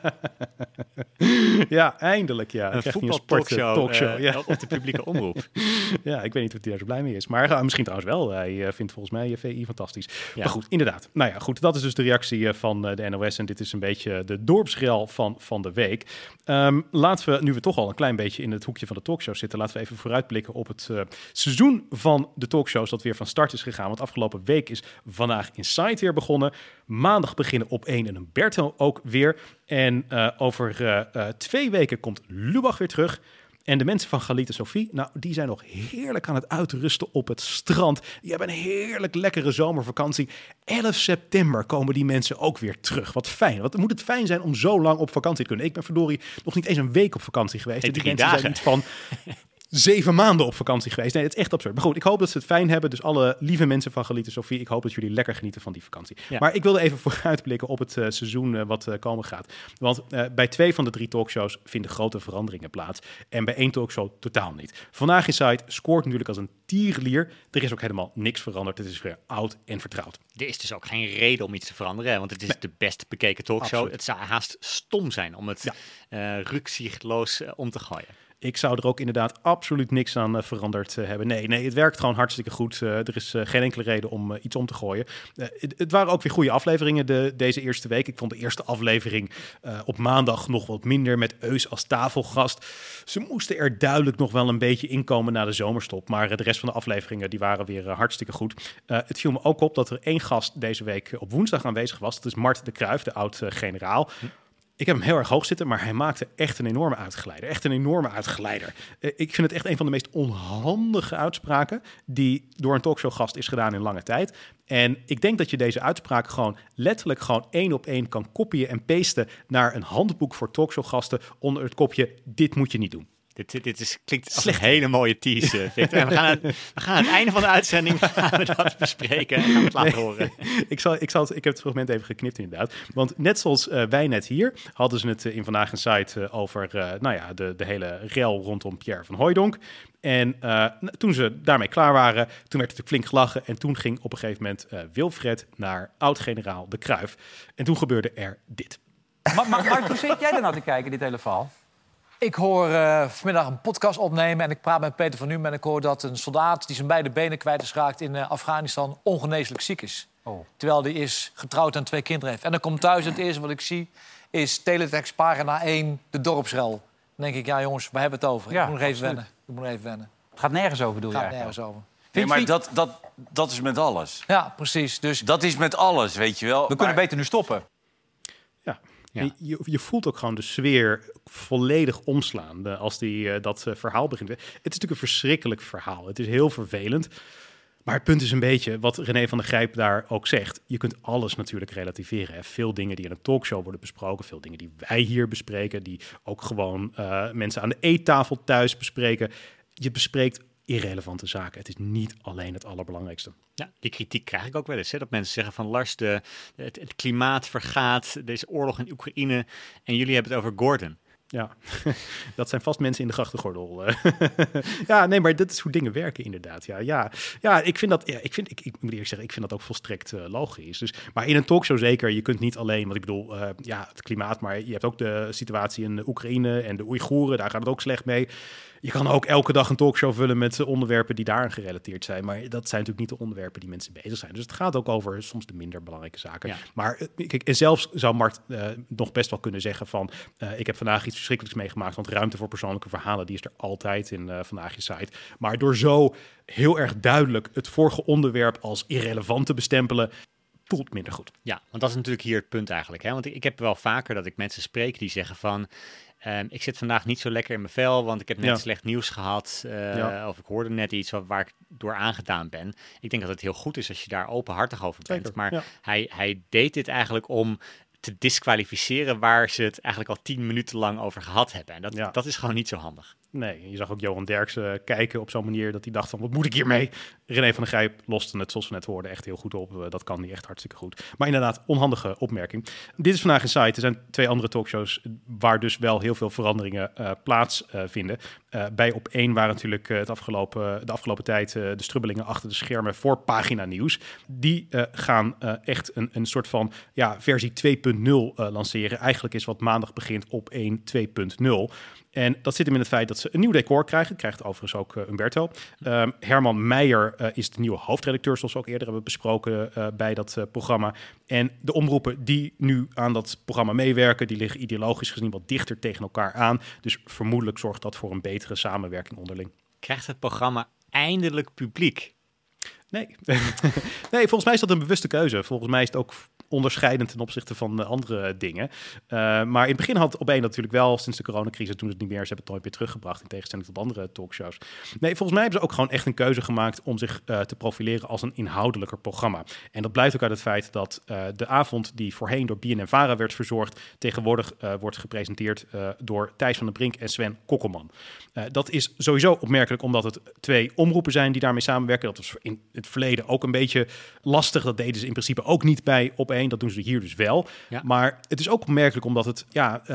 Ja, eindelijk. Ja. Een voetbaltalkshow op de publieke omroep. Ja, ik weet niet of hij daar zo blij mee is. Maar misschien trouwens wel. Hij vindt volgens mij VI fantastisch. Ja. Maar goed, inderdaad. Nou ja, goed. Dat is dus de reactie van de NOS. En dit is een beetje de dorpsrel van de week. Laten we, nu we toch al een klein beetje in het hoekje van de talkshow zitten, laten we even vooruitblikken op het seizoen van de talkshows dat weer van start is gegaan. Want afgelopen week is Vandaag Inside weer begonnen. Maandag beginnen Op1 en Umberto ook weer. En over 2 weken komt Lubach weer terug. En de mensen van Galit en Sophie, nou, die zijn nog heerlijk aan het uitrusten op het strand. Die hebben een heerlijk lekkere zomervakantie. 11 september komen die mensen ook weer terug. Wat fijn. Wat moet het fijn zijn om zo lang op vakantie te kunnen. Ik ben verdorie nog niet eens een week op vakantie geweest. Nee, 3 mensen dagen. zijn iets van 7 maanden op vakantie geweest. Nee, het is echt absurd. Maar goed, ik hoop dat ze het fijn hebben. Dus alle lieve mensen van Galit en Sophie, ik hoop dat jullie lekker genieten van die vakantie. Ja. Maar ik wilde even vooruitblikken op het seizoen wat komen gaat. Want bij 2 van de 3 talkshows vinden grote veranderingen plaats. En bij 1 talkshow totaal niet. Vandaag Inside scoort natuurlijk als een tierenlier. Er is ook helemaal niks veranderd. Het is weer oud en vertrouwd. Er is dus ook geen reden om iets te veranderen. Want het is de best bekeken talkshow. Absoluut. Het zou haast stom zijn om het rukzichtloos om te gooien. Ik zou er ook inderdaad absoluut niks aan veranderd hebben. Nee, het werkt gewoon hartstikke goed. Er is geen enkele reden om iets om te gooien. Het waren ook weer goede afleveringen deze eerste week. Ik vond de eerste aflevering op maandag nog wat minder met Eus als tafelgast. Ze moesten er duidelijk nog wel een beetje inkomen na de zomerstop. Maar de rest van de afleveringen die waren weer hartstikke goed. Het viel me ook op dat er 1 gast deze week op woensdag aanwezig was. Dat is Mart de Kruijf, de oud-generaal. Ik heb hem heel erg hoog zitten, maar hij maakte echt een enorme uitgeleider. Ik vind het echt een van de meest onhandige uitspraken die door een talkshowgast is gedaan in lange tijd. En ik denk dat je deze uitspraak gewoon letterlijk 1 op 1 kan kopieën en pasten naar een handboek voor talkshowgasten onder het kopje dit moet je niet doen. Dit klinkt als een hele mooie tease, Victor. En we gaan aan het einde van de uitzending gaan we dat bespreken en gaan we het laten horen. Ik heb het fragment even geknipt inderdaad. Want net zoals wij net hier, hadden ze het in Vandaag Inside over de hele rel rondom Pierre van Hooijdonk. En toen ze daarmee klaar waren, toen werd er flink gelachen. En toen ging op een gegeven moment Wilfred naar oud-generaal De Kruijf. En toen gebeurde er dit. Maar hoe zit jij er nou te kijken, dit hele verhaal? Ik hoor vanmiddag een podcast opnemen en ik praat met Peter van Nuem en ik hoor dat een soldaat die zijn beide benen kwijt is geraakt in Afghanistan ongeneeslijk ziek is. Oh. Terwijl hij is getrouwd en 2 kinderen heeft. En dan komt thuis het eerste wat ik zie is teletext pagina 1, de dorpsrel. Dan denk ik, ja jongens, waar hebben we het over? Ja, ik moet nog even wennen. Het gaat nergens over, bedoel je? Het gaat nergens over. Nee, maar dat is met alles. Ja, precies. Dus dat is met alles, weet je wel. We kunnen beter nu stoppen. Ja. Ja. Je voelt ook gewoon de sfeer volledig omslaan als dat verhaal begint. Het is natuurlijk een verschrikkelijk verhaal. Het is heel vervelend. Maar het punt is een beetje, wat René van der Grijp daar ook zegt. Je kunt alles natuurlijk relativeren. Hè. Veel dingen die in een talkshow worden besproken. Veel dingen die wij hier bespreken. Die ook gewoon mensen aan de eettafel thuis bespreken. Je bespreekt irrelevante zaken. Het is niet alleen het allerbelangrijkste. Ja, die kritiek krijg ik ook wel eens. Hè? Dat mensen zeggen van Lars, het klimaat vergaat. Er is oorlog in Oekraïne. En jullie hebben het over Gordon. Ja, dat zijn vast mensen in de grachtengordel. Ja, nee, maar dat is hoe dingen werken inderdaad. Ja, ik vind dat, ik moet eerlijk zeggen, ik vind dat ook volstrekt logisch. Dus, maar in een talkshow zeker, je kunt niet alleen, want ik bedoel, het klimaat, maar je hebt ook de situatie in Oekraïne en de Oeigoeren, daar gaat het ook slecht mee. Je kan ook elke dag een talkshow vullen met onderwerpen die daaraan gerelateerd zijn. Maar dat zijn natuurlijk niet de onderwerpen die mensen bezig zijn. Dus het gaat ook over soms de minder belangrijke zaken. Ja. Maar kijk, en zelfs zou Mart nog best wel kunnen zeggen van... ik heb vandaag iets verschrikkelijks meegemaakt. Want ruimte voor persoonlijke verhalen, die is er altijd in Vandaag je Site. Maar door zo heel erg duidelijk het vorige onderwerp als irrelevant te bestempelen... voelt minder goed. Ja, want dat is natuurlijk hier het punt eigenlijk. Hè? Want ik heb wel vaker dat ik mensen spreek die zeggen van... ik zit vandaag niet zo lekker in mijn vel, want ik heb net slecht nieuws gehad. Of ik hoorde net iets waar ik door aangedaan ben. Ik denk dat het heel goed is als je daar openhartig over bent. Zeker, maar hij deed dit eigenlijk om te disqualificeren waar ze het eigenlijk al 10 minuten lang over gehad hebben. En dat is gewoon niet zo handig. Nee, je zag ook Johan Derksen kijken op zo'n manier dat hij dacht van, wat moet ik hiermee? René van der Grijp loste het, zoals we net hoorden, echt heel goed op. Dat kan niet echt hartstikke goed. Maar inderdaad, onhandige opmerking. Dit is Vandaag in Site. Er zijn 2 andere talkshows waar dus wel heel veel veranderingen plaatsvinden. Bij Op1 waren natuurlijk de afgelopen tijd de strubbelingen achter de schermen voor Pagina Nieuws. Die gaan echt een soort van versie 2.0 lanceren. Eigenlijk is wat maandag begint Op1 2.0. En dat zit hem in het feit dat ze een nieuw decor krijgen. Krijgt overigens ook Umberto. Herman Meijer is de nieuwe hoofdredacteur, zoals we ook eerder hebben besproken bij dat programma. En de omroepen die nu aan dat programma meewerken, die liggen ideologisch gezien wat dichter tegen elkaar aan. Dus vermoedelijk zorgt dat voor een betere samenwerking onderling. Krijgt het programma eindelijk publiek? Nee. Nee, volgens mij is dat een bewuste keuze. Volgens mij is het ook onderscheidend ten opzichte van andere dingen. Maar in het begin had Op1 natuurlijk wel, sinds de coronacrisis doen ze het niet meer. Ze hebben het nooit meer teruggebracht in tegenstelling tot andere talkshows. Nee, volgens mij hebben ze ook gewoon echt een keuze gemaakt om zich te profileren als een inhoudelijker programma. En dat blijkt ook uit het feit dat de avond die voorheen door BNN-Vara werd verzorgd, tegenwoordig wordt gepresenteerd door Thijs van den Brink en Sven Kokkelman. Dat is sowieso opmerkelijk omdat het 2 omroepen zijn die daarmee samenwerken. Dat was in het verleden ook een beetje lastig. Dat deden ze in principe ook niet bij Op1. Dat doen ze hier dus wel. Ja. Maar het is ook opmerkelijk omdat het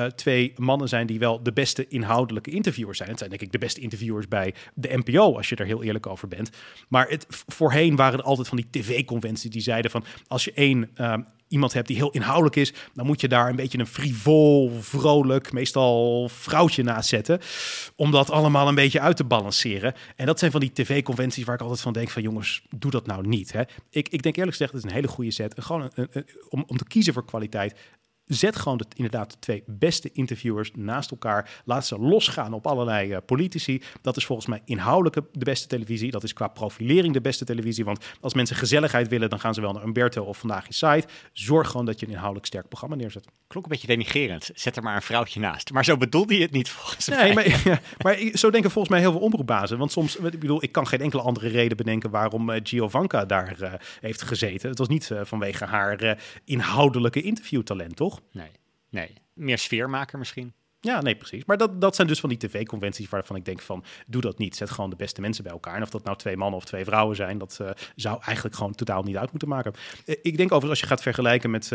2 mannen zijn die wel de beste inhoudelijke interviewers zijn. Het zijn denk ik de beste interviewers bij de NPO, als je er heel eerlijk over bent. Maar voorheen waren er altijd van die tv-conventies die zeiden van, als je iemand hebt die heel inhoudelijk is, dan moet je daar een beetje een frivol, vrolijk, meestal vrouwtje naast zetten, om dat allemaal een beetje uit te balanceren. En dat zijn van die tv-conventies waar ik altijd van denk van, jongens, doe dat nou niet. Hè? Ik denk eerlijk gezegd, het is een hele goede set. Gewoon om te kiezen voor kwaliteit. Zet gewoon inderdaad de 2 beste interviewers naast elkaar. Laat ze losgaan op allerlei politici. Dat is volgens mij inhoudelijk de beste televisie. Dat is qua profilering de beste televisie. Want als mensen gezelligheid willen, dan gaan ze wel naar Umberto of Vandaag in Site. Zorg gewoon dat je een inhoudelijk sterk programma neerzet. Klonk een beetje denigrerend. Zet er maar een vrouwtje naast. Maar zo bedoelde je het niet volgens mij. Nee, maar zo denken volgens mij heel veel omroepbazen. Want soms, ik kan geen enkele andere reden bedenken waarom Giovanka daar heeft gezeten. Het was niet vanwege haar inhoudelijke interviewtalent, toch? Nee. Meer sfeermaker misschien. Ja, nee, precies. Maar dat zijn dus van die tv-conventies waarvan ik denk van, doe dat niet. Zet gewoon de beste mensen bij elkaar. En of dat nou 2 mannen of 2 vrouwen zijn, dat zou eigenlijk gewoon totaal niet uit moeten maken. Ik denk overigens, als je gaat vergelijken met,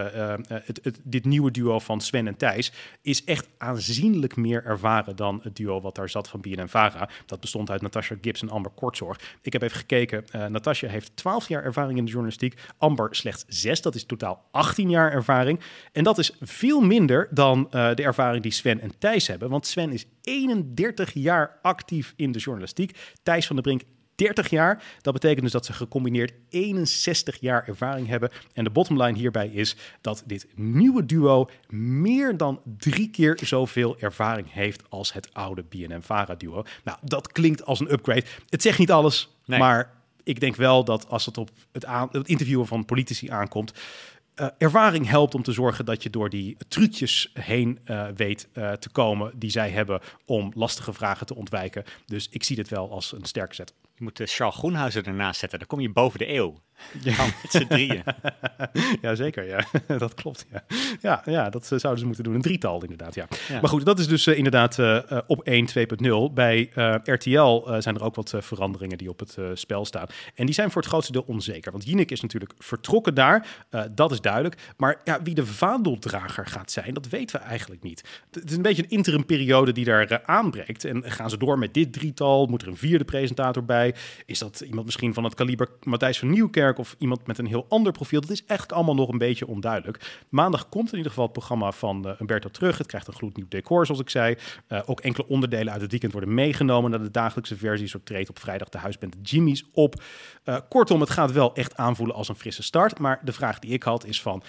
dit nieuwe duo van Sven en Thijs is echt aanzienlijk meer ervaren dan het duo wat daar zat van BNN-Vara. Dat bestond uit Natasha Gibbs en Amber Kortzorg. Ik heb even gekeken. Natasha heeft 12 jaar ervaring in de journalistiek. Amber slechts 6. Dat is totaal 18 jaar ervaring. En dat is veel minder dan de ervaring die Sven en Thijs hebben. Want Sven is 31 jaar actief in de journalistiek. Thijs van den Brink 30 jaar. Dat betekent dus dat ze gecombineerd 61 jaar ervaring hebben. En de bottomline hierbij is dat dit nieuwe duo meer dan 3 keer zoveel ervaring heeft als het oude BNN-Vara duo. Nou, dat klinkt als een upgrade. Het zegt niet alles, maar ik denk wel dat als het op het interviewen van politici aankomt, ervaring helpt om te zorgen dat je door die trucjes heen weet te komen die zij hebben om lastige vragen te ontwijken. Dus ik zie dit wel als een sterke zet. Je moet Charles Groenhuizen ernaast zetten. Dan kom je boven de eeuw. Ja. Met z'n 3. Ja, zeker. Ja. Dat klopt. Ja, dat zouden ze moeten doen. Een 3-tal inderdaad. Ja. Maar goed, dat is dus inderdaad Op1 2.0. Bij RTL zijn er ook wat veranderingen die op het spel staan. En die zijn voor het grootste deel onzeker. Want Jinek is natuurlijk vertrokken daar. Dat is duidelijk. Maar wie de vaandeldrager gaat zijn, dat weten we eigenlijk niet. Het is een beetje een interim periode die daar aanbreekt. En gaan ze door met dit 3-tal? Moet er een 4e presentator bij? Is dat iemand misschien van het kaliber Matthijs van Nieuwkerk? merk of iemand met een heel ander profiel. Dat is eigenlijk allemaal nog een beetje onduidelijk. Maandag komt in ieder geval het programma van Umberto terug. Het krijgt een gloednieuw decor, zoals ik zei. Ook enkele onderdelen uit het weekend worden meegenomen naar de dagelijkse versie. Zo treedt op vrijdag de huisband Jimmy's op. Kortom, het gaat wel echt aanvoelen als een frisse start. Maar de vraag die ik had is van...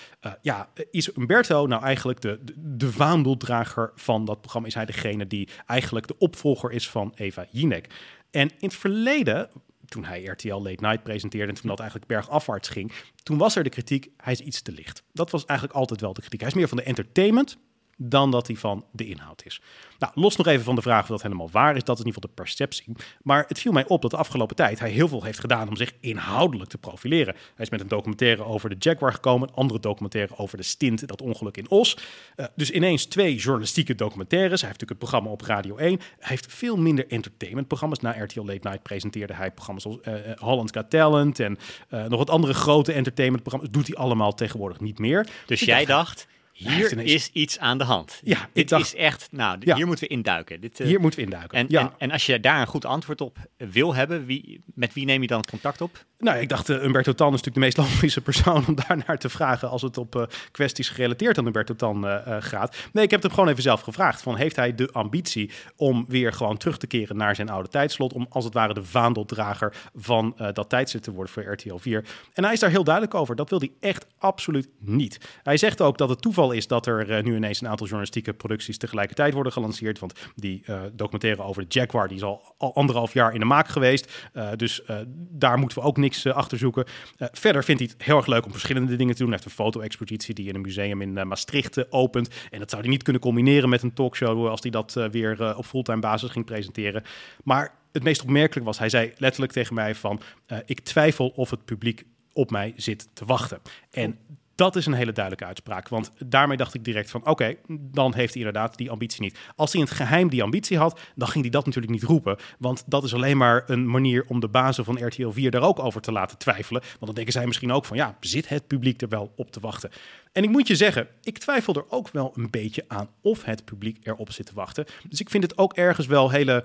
is Umberto nou eigenlijk de vaandeldrager van dat programma? Is hij degene die eigenlijk de opvolger is van Eva Jinek? En in het verleden, toen hij RTL Late Night presenteerde en toen dat eigenlijk bergafwaarts ging, toen was er de kritiek, hij is iets te licht. Dat was eigenlijk altijd wel de kritiek. Hij is meer van de entertainment dan dat hij van de inhoud is. Nou, los nog even van de vraag of dat helemaal waar is. Dat is in ieder geval de perceptie. Maar het viel mij op dat de afgelopen tijd hij heel veel heeft gedaan om zich inhoudelijk te profileren. Hij is met een documentaire over de Jaguar gekomen, een andere documentaire over de stint, dat ongeluk in Os. Dus ineens 2 journalistieke documentaires. Hij heeft natuurlijk het programma op Radio 1. Hij heeft veel minder entertainmentprogramma's. Na RTL Late Night presenteerde hij programma's als Holland's Got Talent en nog wat andere grote entertainmentprogramma's. Doet hij allemaal tegenwoordig niet meer. Dus jij dacht... Hier is iets aan de hand. Ja, dit is echt... hier moeten we induiken. Hier moeten we induiken. En als je daar een goed antwoord op wil hebben, met wie neem je dan contact op? Nou, ik dacht, Umberto Tan is natuurlijk de meest logische persoon om daarnaar te vragen als het op kwesties gerelateerd aan Umberto Tan gaat. Nee, ik heb het hem gewoon even zelf gevraagd. Heeft hij de ambitie om weer gewoon terug te keren naar zijn oude tijdslot, om als het ware de vaandeldrager van dat tijdstip te worden voor RTL 4. En hij is daar heel duidelijk over. Dat wil hij echt absoluut niet. Hij zegt ook dat het toeval is dat er nu ineens een aantal journalistieke producties tegelijkertijd worden gelanceerd. Want die documentaire over de Jaguar, die is al 1,5 jaar in de maak geweest. Dus daar moeten we ook niks achter zoeken. Verder vindt hij het heel erg leuk om verschillende dingen te doen. Hij heeft een foto-expositie die in een museum in Maastricht opent. En dat zou hij niet kunnen combineren met een talkshow als hij dat weer op fulltime basis ging presenteren. Maar het meest opmerkelijk was, hij zei letterlijk tegen mij van, ik twijfel of het publiek op mij zit te wachten. En dat is een hele duidelijke uitspraak, want daarmee dacht ik direct van oké, dan heeft hij inderdaad die ambitie niet. Als hij in het geheim die ambitie had, dan ging hij dat natuurlijk niet roepen, want dat is alleen maar een manier om de bazen van RTL 4 daar ook over te laten twijfelen. Want dan denken zij misschien ook van zit het publiek er wel op te wachten? En ik moet je zeggen, ik twijfel er ook wel een beetje aan of het publiek erop zit te wachten. Dus ik vind het ook ergens wel hele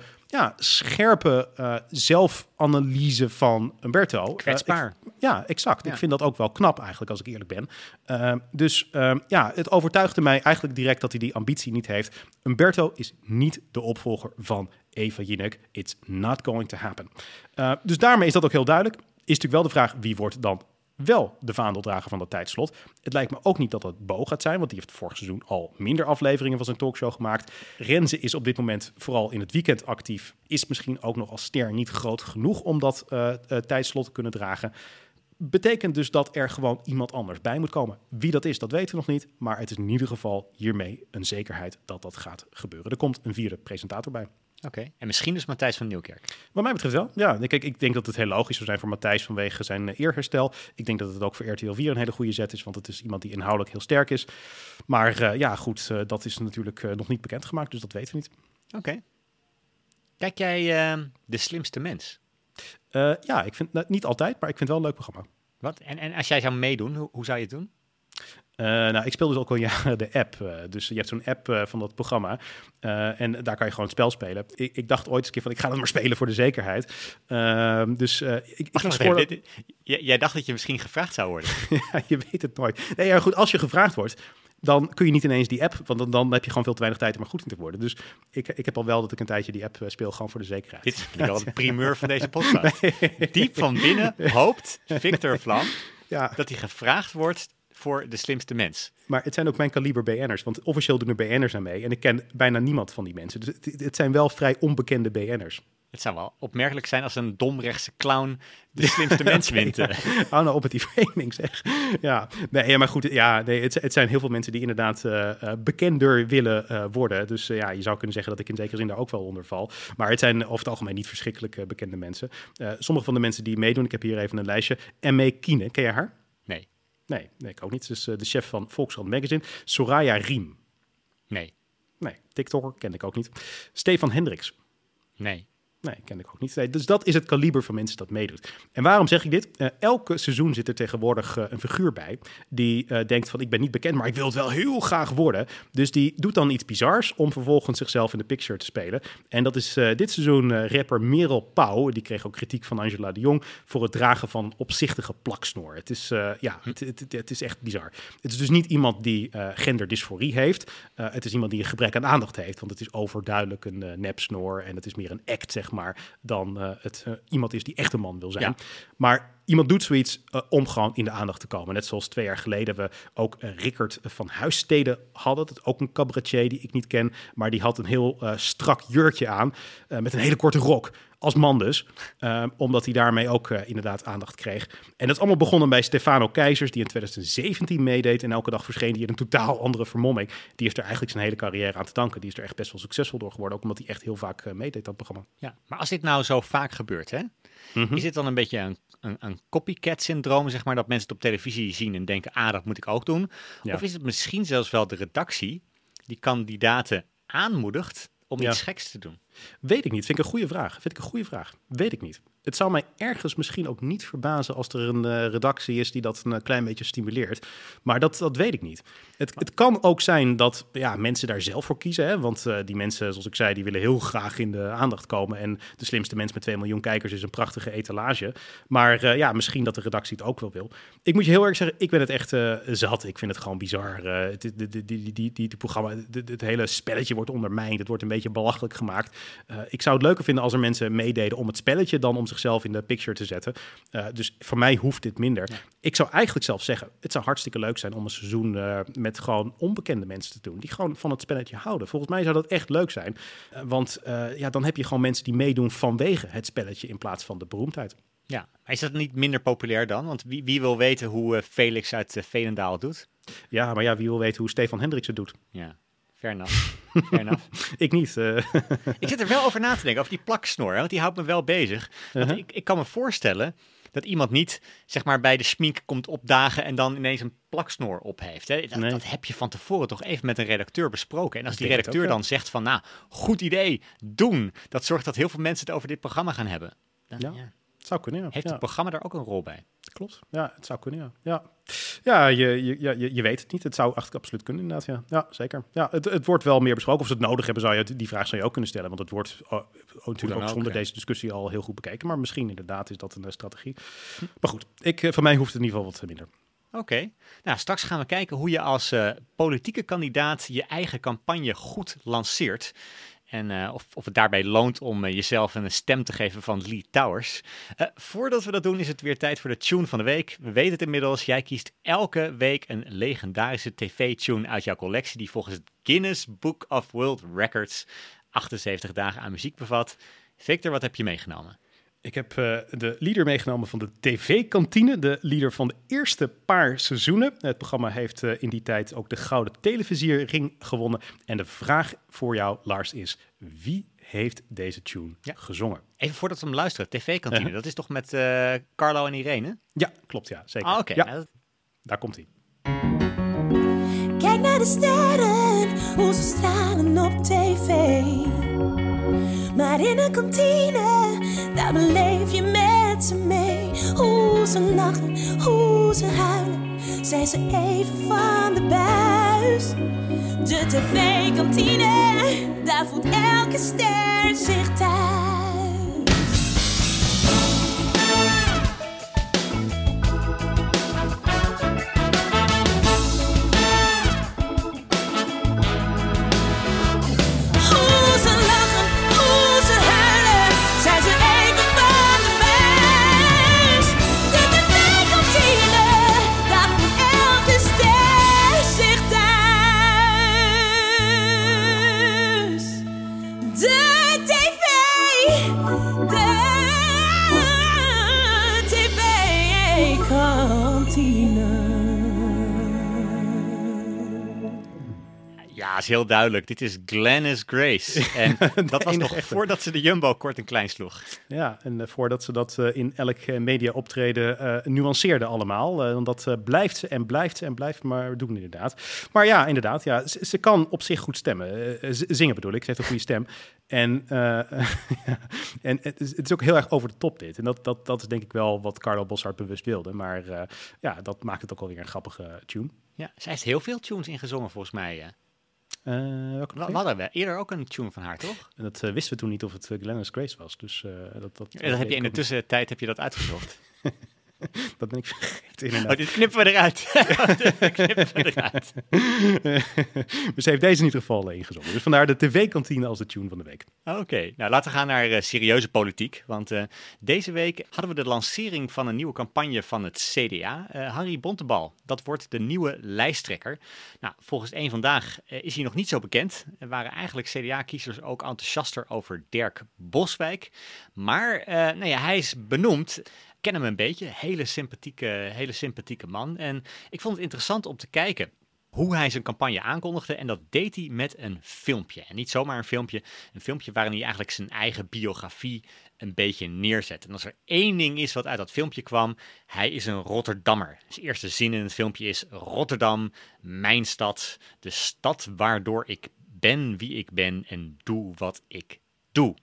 scherpe zelfanalyse van Umberto. Kwetsbaar. Exact. Ja. Ik vind dat ook wel knap eigenlijk, als ik eerlijk ben. Het overtuigde mij eigenlijk direct dat hij die ambitie niet heeft. Umberto is niet de opvolger van Eva Jinek. It's not going to happen. Dus daarmee is dat ook heel duidelijk. Is natuurlijk wel de vraag, wie wordt dan wel de vaandeldrager van dat tijdslot? Het lijkt me ook niet dat het Bo gaat zijn, want die heeft vorig seizoen al minder afleveringen van zijn talkshow gemaakt. Renze is op dit moment vooral in het weekend actief. Is misschien ook nog als ster niet groot genoeg om dat tijdslot te kunnen dragen. Betekent dus dat er gewoon iemand anders bij moet komen. Wie dat is, dat weten we nog niet. Maar het is in ieder geval hiermee een zekerheid dat dat gaat gebeuren. Er komt een 4e presentator bij. Oké. En misschien dus Matthijs van Nieuwkerk. Wat mij betreft wel. Ja, kijk, ik denk dat het heel logisch zou zijn voor Matthijs vanwege zijn eerherstel. Ik denk dat het ook voor RTL 4 een hele goede zet is, want het is iemand die inhoudelijk heel sterk is. Maar dat is natuurlijk nog niet bekendgemaakt, dus dat weten we niet. Oké. Kijk jij De Slimste Mens? Ik vind niet altijd, maar ik vind het wel een leuk programma. Wat? En als jij zou meedoen, hoe zou je het doen? Ik speel dus ook al jaren de app. Dus je hebt zo'n app van dat programma. En daar kan je gewoon het spel spelen. Ik dacht ooit eens een keer van, ik ga dat maar spelen voor de zekerheid. Jij dacht dat je misschien gevraagd zou worden? Ja, je weet het nooit. Nee, ja, goed, als je gevraagd wordt, dan kun je niet ineens die app, want dan heb je gewoon veel te weinig tijd om er goed in te worden. Dus ik heb al wel dat ik een tijdje die app speel, gewoon voor de zekerheid. Dit is wel de primeur van deze podcast. Nee. Diep van binnen hoopt Victor Vlam dat hij gevraagd wordt voor De Slimste Mens. Maar het zijn ook mijn kaliber BN'ers, want officieel doen er BN'ers aan mee. En ik ken bijna niemand van die mensen. Dus het zijn wel vrij onbekende BN'ers. Het zou wel opmerkelijk zijn als een domrechtse clown De Slimste Mens wint. Hou nou op met die framing, zeg. Ja, nee, maar goed. Ja, nee, het zijn heel veel mensen die inderdaad bekender willen worden. Dus je zou kunnen zeggen dat ik in zekere zin daar ook wel onder val. Maar het zijn over het algemeen niet verschrikkelijk bekende mensen. Sommige van de mensen die meedoen, ik heb hier even een lijstje. M.E. Kiene, ken je haar? Nee, ik ook niet. Dus de chef van Volkskrant Magazine. Soraya Riem. Nee, TikToker, ken ik ook niet. Stefan Hendricks. Nee. Nee, ken ik ook niet. Nee, dus dat is het kaliber van mensen dat meedoet. En waarom zeg ik dit? Elke seizoen zit er tegenwoordig een figuur bij die denkt van ik ben niet bekend, maar ik wil het wel heel graag worden. Dus die doet dan iets bizars om vervolgens zichzelf in de picture te spelen. En dat is dit seizoen rapper Merel Pauw. Die kreeg ook kritiek van Angela de Jong voor het dragen van opzichtige plaksnoor. Het is, het is echt bizar. Het is dus niet iemand die genderdysforie heeft. Het is iemand die een gebrek aan aandacht heeft, want het is overduidelijk een nepsnoor en het is meer een act, zeg maar, dan iemand is die echt een man wil zijn. Ja. Maar iemand doet zoiets om gewoon in de aandacht te komen. Net zoals 2 jaar geleden we ook Rickert van Huisstede hadden. Dat is ook een cabaretier die ik niet ken, maar die had een heel strak jurkje aan met een hele korte rok. Als man dus, omdat hij daarmee ook inderdaad aandacht kreeg. En dat is allemaal begonnen bij Stefano Keizers, die in 2017 meedeed. En elke dag verscheen hij in een totaal andere vermomming. Die heeft er eigenlijk zijn hele carrière aan te danken. Die is er echt best wel succesvol door geworden, ook omdat hij echt heel vaak meedeed aan het programma. Ja, maar als dit nou zo vaak gebeurt, hè? Is dit dan een beetje een copycat-syndroom, zeg maar, dat mensen het op televisie zien en denken, dat moet ik ook doen? Ja. Of is het misschien zelfs wel de redactie die kandidaten aanmoedigt om iets geks te doen? Weet ik niet. Vind ik een goede vraag. Weet ik niet. Het zou mij ergens misschien ook niet verbazen als er een redactie is die dat een klein beetje stimuleert. Maar dat weet ik niet. Het kan ook zijn dat mensen daar zelf voor kiezen. Hè? Want die mensen, zoals ik zei, die willen heel graag in de aandacht komen. En de slimste mens met 2 miljoen kijkers is een prachtige etalage. Maar misschien dat de redactie het ook wel wil. Ik moet je heel erg zeggen, ik ben het echt zat. Ik vind het gewoon bizar. Die programma, het hele spelletje wordt ondermijnd. Het wordt een beetje belachelijk gemaakt. Ik zou het leuker vinden als er mensen meededen om het spelletje dan om zichzelf in de picture te zetten. Dus voor mij hoeft dit minder. Ja. Ik zou eigenlijk zelf zeggen, het zou hartstikke leuk zijn om een seizoen met gewoon onbekende mensen te doen, die gewoon van het spelletje houden. Volgens mij zou dat echt leuk zijn. Want dan heb je gewoon mensen die meedoen vanwege het spelletje in plaats van de beroemdheid. Ja, maar is dat niet minder populair dan? Want wie wil weten hoe Felix uit Veenendaal het doet? Ja, maar wie wil weten hoe Stefan Hendricks het doet? Ja. Fair enough. Ik niet. Ik zit er wel over na te denken, over die plaksnor, want die houdt me wel bezig. Want ik kan me voorstellen dat iemand niet, zeg maar, bij de schmink komt opdagen en dan ineens een plaksnor op heeft. Hè? Dat heb je van tevoren toch even met een redacteur besproken. En als die redacteur dan zegt van, goed idee, doen. Dat zorgt dat heel veel mensen het over dit programma gaan hebben. Dan, het zou kunnen, Heeft het programma daar ook een rol bij? Klopt. Ja, het zou kunnen, Ja, je weet het niet. Het zou eigenlijk absoluut kunnen, inderdaad. Ja, zeker. Ja, het wordt wel meer besproken. Of ze het nodig hebben, die vraag zou je ook kunnen stellen. Want het wordt natuurlijk ook zonder deze discussie al heel goed bekeken. Maar misschien inderdaad is dat een strategie. Maar goed, van mij hoeft het in ieder geval wat minder. Oké. Nou, straks gaan we kijken hoe je als politieke kandidaat je eigen campagne goed lanceert. En of het daarbij loont om jezelf een stem te geven van Lee Towers. Voordat we dat doen is het weer tijd voor de tune van de week. We weten het inmiddels, jij kiest elke week een legendarische tv-tune uit jouw collectie die volgens het Guinness Book of World Records 78 dagen aan muziek bevat. Victor, wat heb je meegenomen? Ik heb de leader meegenomen van de TV-kantine. De leader van de eerste paar seizoenen. Het programma heeft in die tijd ook de Gouden Televisierring gewonnen. En de vraag voor jou, Lars, is: wie heeft deze tune gezongen? Even voordat we hem luisteren, TV-kantine. Dat is toch met Carlo en Irene? Ja, klopt, ja, zeker. Ah, oké. Ja. Daar komt hij. Kijk naar de sterren, hoe ze stralen op tv. Maar in een kantine, daar beleef je met ze mee. Hoe ze lachen, hoe ze huilen, zijn ze even van de buis. De tv-kantine, daar voelt elke ster zich thuis. De TV Ja, is heel duidelijk. Dit is Glennis Grace. En dat was nog voordat ze de Jumbo kort en klein sloeg. Ja, en voordat ze dat in elk media optreden nuanceerde allemaal. Want dat blijft ze en blijft maar doen inderdaad. Maar ja, inderdaad. Ja, ze kan op zich goed stemmen. Zingen bedoel ik. Ze heeft een goede stem. En het is ook heel erg over de top dit. En dat is denk ik wel wat Carlo Boszhard bewust wilde. Maar dat maakt het ook alweer een grappige tune. Ja, zij heeft heel veel tunes ingezongen volgens mij. We hadden we eerder ook een tune van haar, toch? En dat wisten we toen niet of het Glennis Grace was. Dus dat heb je in de tussentijd tussentijd dat ben ik vergeten inderdaad. Oh, dit knippen we eruit. Dus ze heeft deze in ieder geval ingezongen. Dus vandaar de tv-kantine als de tune van de week. Oké, nou laten we gaan naar serieuze politiek. Want deze week hadden we de lancering van een nieuwe campagne van het CDA. Henri Bontebal, dat wordt de nieuwe lijsttrekker. Nou, volgens Eén Vandaag is hij nog niet zo bekend. Er waren eigenlijk CDA-kiezers ook enthousiaster over Dirk Boswijk. Maar hij is benoemd. Ik ken hem een beetje, hele sympathieke man. En ik vond het interessant om te kijken hoe hij zijn campagne aankondigde. En dat deed hij met een filmpje. En niet zomaar een filmpje waarin hij eigenlijk zijn eigen biografie een beetje neerzet. En als er één ding is wat uit dat filmpje kwam, hij is een Rotterdammer. Zijn eerste zin in het filmpje is: Rotterdam, mijn stad, de stad waardoor ik ben wie ik ben en doe wat ik doe.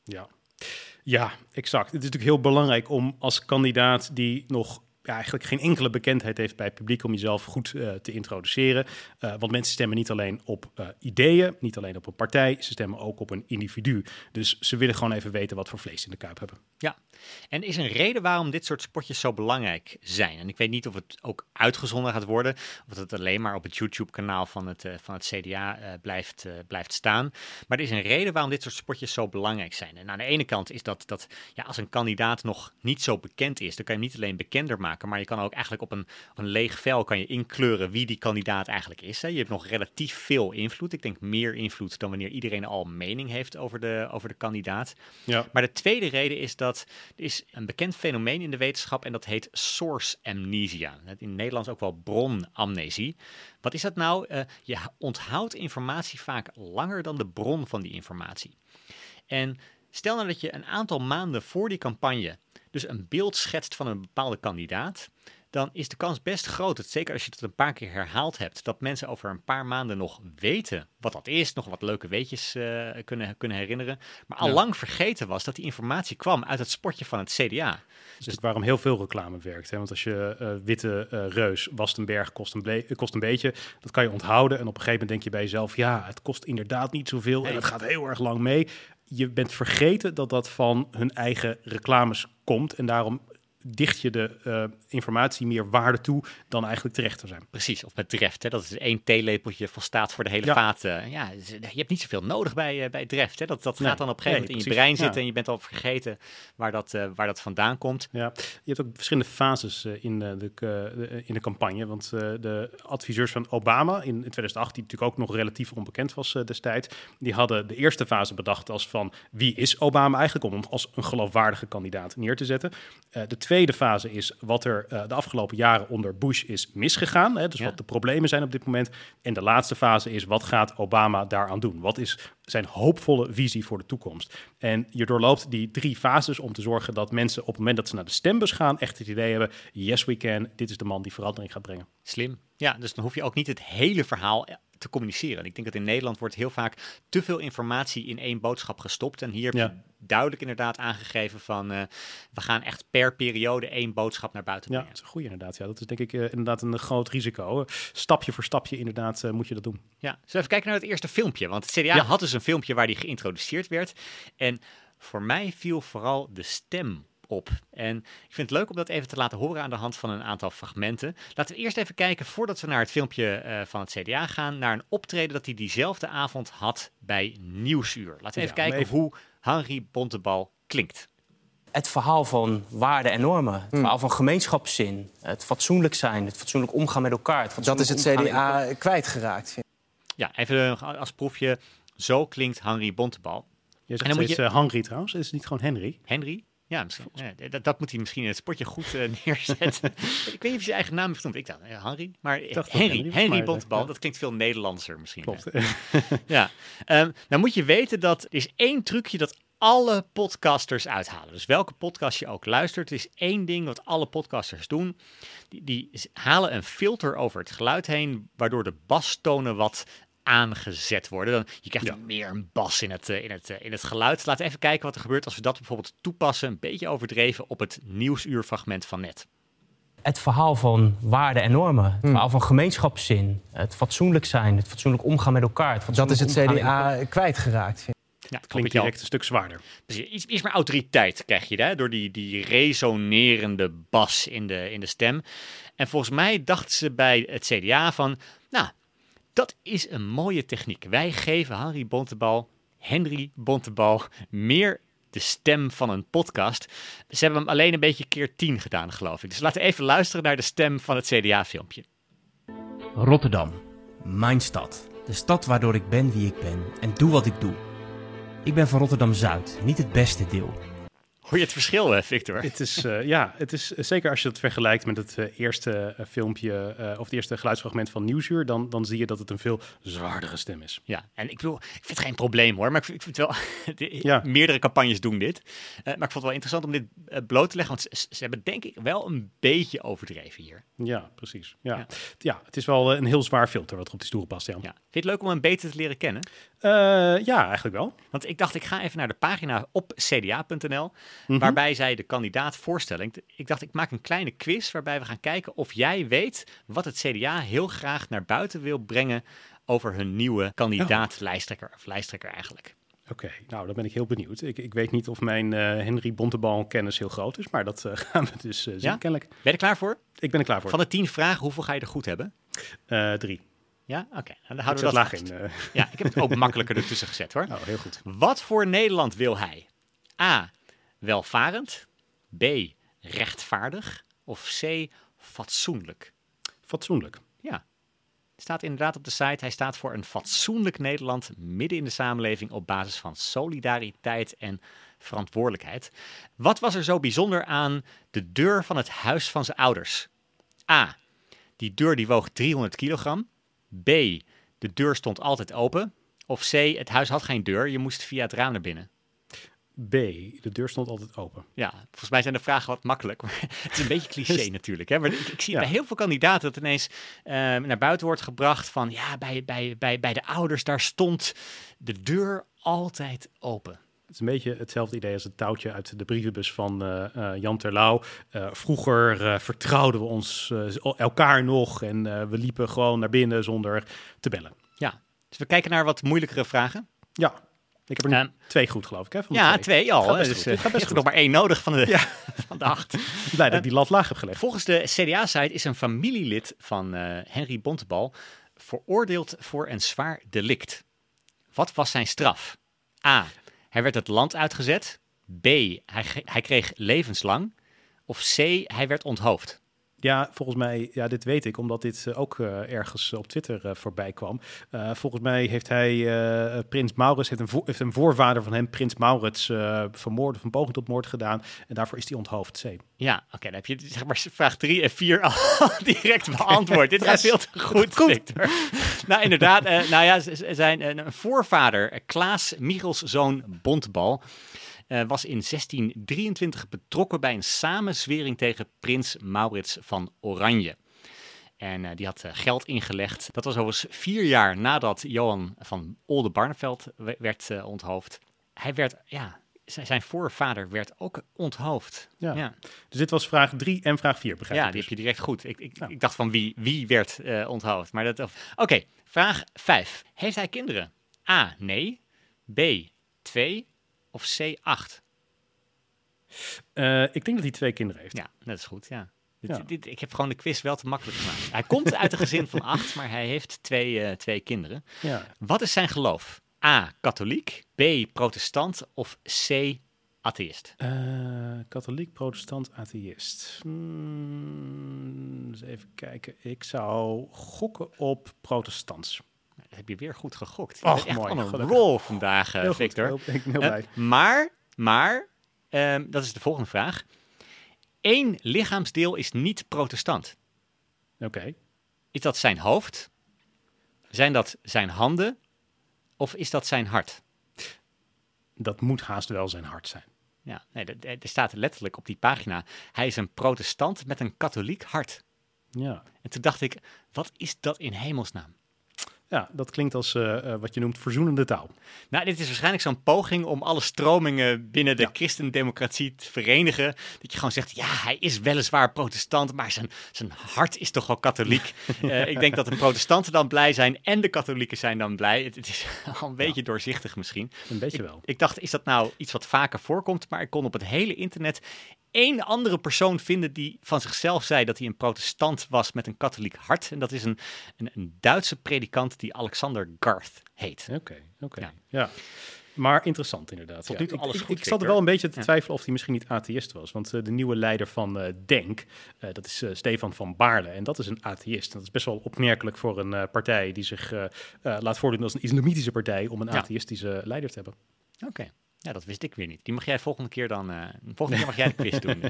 Ja, exact. Het is natuurlijk heel belangrijk om als kandidaat die nog eigenlijk geen enkele bekendheid heeft bij het publiek om jezelf goed te introduceren. Want mensen stemmen niet alleen op ideeën, niet alleen op een partij, ze stemmen ook op een individu. Dus ze willen gewoon even weten wat voor vlees in de kuip hebben. Ja, en er is een reden waarom dit soort spotjes zo belangrijk zijn. En ik weet niet of het ook uitgezonden gaat worden, of het alleen maar op het YouTube-kanaal van het CDA blijft staan. Maar er is een reden waarom dit soort spotjes zo belangrijk zijn. En aan de ene kant is dat als een kandidaat nog niet zo bekend is, dan kan je hem niet alleen bekender maken, maar je kan ook eigenlijk op een leeg vel kan je inkleuren wie die kandidaat eigenlijk is. Hè. Je hebt nog relatief veel invloed. Ik denk meer invloed dan wanneer iedereen al een mening heeft over de kandidaat. Ja. Maar de tweede reden is dat er is een bekend fenomeen in de wetenschap en dat heet source amnesia. In het Nederlands ook wel bronamnesie. Wat is dat nou? Je onthoudt informatie vaak langer dan de bron van die informatie. En stel nou dat je een aantal maanden voor die campagne dus een beeld schetst van een bepaalde kandidaat, dan is de kans best groot, zeker als je het een paar keer herhaald hebt, dat mensen over een paar maanden nog weten wat dat is, nog wat leuke weetjes kunnen herinneren, maar al lang vergeten was dat die informatie kwam uit het spotje van het CDA. Dus waarom heel veel reclame werkt. Hè? Want als je witte reus wast een berg, kost een beetje, dat kan je onthouden. En op een gegeven moment denk je bij jezelf, ja, het kost inderdaad niet zoveel en het gaat heel erg lang mee. Je bent vergeten dat dat van hun eigen reclames komt en daarom dicht je de informatie meer waarde toe dan eigenlijk terecht te zijn. Precies, of met Dreft. Hè? Dat is 1 theelepeltje volstaat voor de hele vaat. Je hebt niet zoveel nodig bij Dreft. Hè? Dat gaat dan op een gegeven moment in je brein zitten en je bent al vergeten waar dat vandaan komt. Ja, je hebt ook verschillende fases in de campagne. Want de adviseurs van Obama in 2008, die natuurlijk ook nog relatief onbekend was destijds, die hadden de eerste fase bedacht als van wie is Obama eigenlijk, om hem als een geloofwaardige kandidaat neer te zetten. De tweede fase is wat er de afgelopen jaren onder Bush is misgegaan. Hè, dus wat de problemen zijn op dit moment. En de laatste fase is wat gaat Obama daaraan doen? Wat is zijn hoopvolle visie voor de toekomst? En je doorloopt die 3 fases om te zorgen dat mensen op het moment dat ze naar de stembus gaan echt het idee hebben, yes we can, dit is de man die verandering gaat brengen. Slim. Ja, dus dan hoef je ook niet het hele verhaal te communiceren. Ik denk dat in Nederland wordt heel vaak te veel informatie in 1 boodschap gestopt. En hier heb je duidelijk inderdaad aangegeven van we gaan echt per periode 1 boodschap naar buiten brengen. Ja, dat is een goede inderdaad. Ja, dat is denk ik inderdaad een groot risico. Stapje voor stapje inderdaad moet je dat doen. Ja, dus even kijken naar het eerste filmpje. Want het CDA had dus een filmpje waar die geïntroduceerd werd. En voor mij viel vooral de stem op. En ik vind het leuk om dat even te laten horen aan de hand van een aantal fragmenten. Laten we eerst even kijken, voordat we naar het filmpje van het CDA gaan, naar een optreden dat hij diezelfde avond had bij Nieuwsuur. Laten we even kijken hoe Henri Bontebal klinkt. Het verhaal van waarden en normen, het verhaal van gemeenschapszin, het fatsoenlijk zijn, het fatsoenlijk omgaan met elkaar. Dat is het CDA kwijtgeraakt. Ja, even als proefje. Zo klinkt Henri Bontebal. Je zegt steeds Henri trouwens, is het niet gewoon Henry? Henry? Ja, misschien. Dat moet hij misschien in het spotje goed neerzetten. Ik weet niet of je zijn eigen naam heeft genoemd. Ik dacht, Henry. Maar Henry Bontebal, dat klinkt veel Nederlandser misschien. Klopt. Ja. Nou moet je weten dat er is één trucje dat alle podcasters uithalen. Dus welke podcast je ook luistert, er is één ding wat alle podcasters doen. Die halen een filter over het geluid heen, waardoor de bastonen wat aangezet worden. Je krijgt meer een bas in het geluid. Laten we even kijken wat er gebeurt als we dat bijvoorbeeld toepassen, een beetje overdreven, op het nieuwsuurfragment van net. Het verhaal van waarden en normen. Het verhaal van gemeenschapszin. Het fatsoenlijk zijn. Het fatsoenlijk omgaan met elkaar. Dat is het CDA kwijtgeraakt. Ja, het klinkt direct een stuk zwaarder. Precies. Iets meer autoriteit krijg je daar, door die resonerende bas in de stem. En volgens mij dachten ze bij het CDA van, nou, dat is een mooie techniek. Wij geven Henry Bontebal meer de stem van een podcast. Ze hebben hem alleen een beetje keer 10 gedaan, geloof ik. Dus laten we even luisteren naar de stem van het CDA-filmpje. Rotterdam, mijn stad. De stad waardoor ik ben wie ik ben en doe wat ik doe. Ik ben van Rotterdam-Zuid, niet het beste deel. Hoor je het verschil, Victor? Het is zeker als je het vergelijkt met het eerste filmpje of het eerste geluidsfragment van Nieuwsuur, dan zie je dat het een veel zwaardere stem is. Ja, en ik bedoel, ik vind het geen probleem hoor, maar ik vind het wel, meerdere campagnes doen dit. Maar ik vond het wel interessant om dit bloot te leggen, want ze hebben denk ik wel een beetje overdreven hier. Ja, precies. Ja, het is wel een heel zwaar filter wat er op die stoel past. Ja. Vind je het leuk om hem beter te leren kennen? Ja, eigenlijk wel. Want ik dacht, ik ga even naar de pagina op cda.nl, waarbij zij de kandidaat voorstellen. Ik dacht, ik maak een kleine quiz waarbij we gaan kijken of jij weet wat het CDA heel graag naar buiten wil brengen over hun nieuwe kandidaat, lijsttrekker eigenlijk. Oké, nou, dan ben ik heel benieuwd. Ik weet niet of mijn Henry Bontebal kennis heel groot is, maar dat gaan we dus zien kennelijk. Ben je er klaar voor? Ik ben er klaar voor. Van de 10 vragen, hoeveel ga je er goed hebben? 3. Ja, oké. Dan houden we dat vast. Ja, ik heb het ook makkelijker ertussen gezet hoor. Oh, heel goed. Wat voor Nederland wil hij? A, welvarend. B, rechtvaardig. Of C, fatsoenlijk? Fatsoenlijk. Ja. Het staat inderdaad op de site. Hij staat voor een fatsoenlijk Nederland midden in de samenleving op basis van solidariteit en verantwoordelijkheid. Wat was er zo bijzonder aan de deur van het huis van zijn ouders? A, die deur die woog 300 kilogram. B, de deur stond altijd open. Of C, het huis had geen deur, je moest via het raam naar binnen. B, de deur stond altijd open. Ja, volgens mij zijn de vragen wat makkelijk. Maar het is een beetje cliché natuurlijk. Hè? Maar ik zie bij heel veel kandidaten dat ineens naar buiten wordt gebracht van, ja, bij de ouders, daar stond de deur altijd open. Het is een beetje hetzelfde idee als het touwtje uit de brievenbus van Jan Terlouw. Vroeger vertrouwden we ons elkaar nog en we liepen gewoon naar binnen zonder te bellen. Ja, dus we kijken naar wat moeilijkere vragen. Ja, ik heb er nu 2 goed, geloof ik. Hè, van de 2 al. Dus je hebt nog maar 1 nodig van de 8. Blij dat ik die lat laag heb gelegd. Volgens de CDA-site is een familielid van Henry Bontebal veroordeeld voor een zwaar delict. Wat was zijn straf? A, hij werd het land uitgezet. B, hij kreeg levenslang. Of C, hij werd onthoofd. Ja, volgens mij, dit weet ik, omdat dit ook ergens op Twitter voorbij kwam. Volgens mij heeft hij, Prins Maurits, heeft een voorvader van hem, Prins Maurits, vermoord of een poging tot moord gedaan. En daarvoor is hij onthoofd, C. Ja, oké, dan heb je zeg maar vraag 3 en 4 al direct beantwoord. Dit gaat veel te goed, Victor. Nou, inderdaad, zijn een voorvader, Klaas Michelszoon Bontebal, was in 1623 betrokken bij een samenzwering tegen prins Maurits van Oranje. En die had geld ingelegd. Dat was overigens 4 jaar nadat Johan van Oldenbarneveld werd onthoofd. Hij werd, zijn voorvader werd ook onthoofd. Ja. Dus dit was vraag 3 en vraag 4, begrijp ik. Ja, die heb je direct goed. Ik dacht van wie werd onthoofd. Maar Oké, vraag 5. Heeft hij kinderen? A, nee. B, 2. Of C, 8? Ik denk dat hij 2 kinderen heeft. Ja, dat is goed, ja. Ik heb gewoon de quiz wel te makkelijk gemaakt. Hij komt uit een gezin van 8, maar hij heeft 2 kinderen. Ja. Wat is zijn geloof? A, katholiek. B, protestant. Of C, atheïst? Katholiek, protestant, atheïst. Dus even kijken. Ik zou gokken op protestants. Dat heb je weer goed gegokt. Och, echt mooi. Een rol vandaag, Victor. Ik ben heel blij. Maar Dat is de volgende vraag. 1 lichaamsdeel is niet protestant. Oké. Is dat zijn hoofd? Zijn dat zijn handen? Of is dat zijn hart? Dat moet haast wel zijn hart zijn. Ja, nee, er staat letterlijk op die pagina... Hij is een protestant met een katholiek hart. Ja. En toen dacht ik, wat is dat in hemelsnaam? Ja, dat klinkt als wat je noemt verzoenende taal. Nou, dit is waarschijnlijk zo'n poging om alle stromingen binnen de christendemocratie te verenigen. Dat je gewoon zegt, ja, hij is weliswaar protestant, maar zijn hart is toch wel katholiek. Ik denk dat de protestanten dan blij zijn en de katholieken zijn dan blij. Het is al een beetje doorzichtig misschien. Een beetje wel. Ik dacht, is dat nou iets wat vaker voorkomt? Maar ik kon op het hele internet 1 andere persoon vinden die van zichzelf zei dat hij een protestant was met een katholiek hart. En dat is een Duitse predikant die Alexander Garth heet. Oké. Ja. Maar interessant inderdaad. Tot nu toe alles goed, ik zat er wel een beetje te twijfelen of hij misschien niet atheïst was. Want de nieuwe leider van DENK, dat is Stefan van Baarle. En dat is een atheïst. En dat is best wel opmerkelijk voor een partij die zich laat voordoen als een islamitische partij om een atheïstische leider te hebben. Oké. Ja, dat wist ik weer niet. Die mag jij volgende keer mag jij de quiz doen.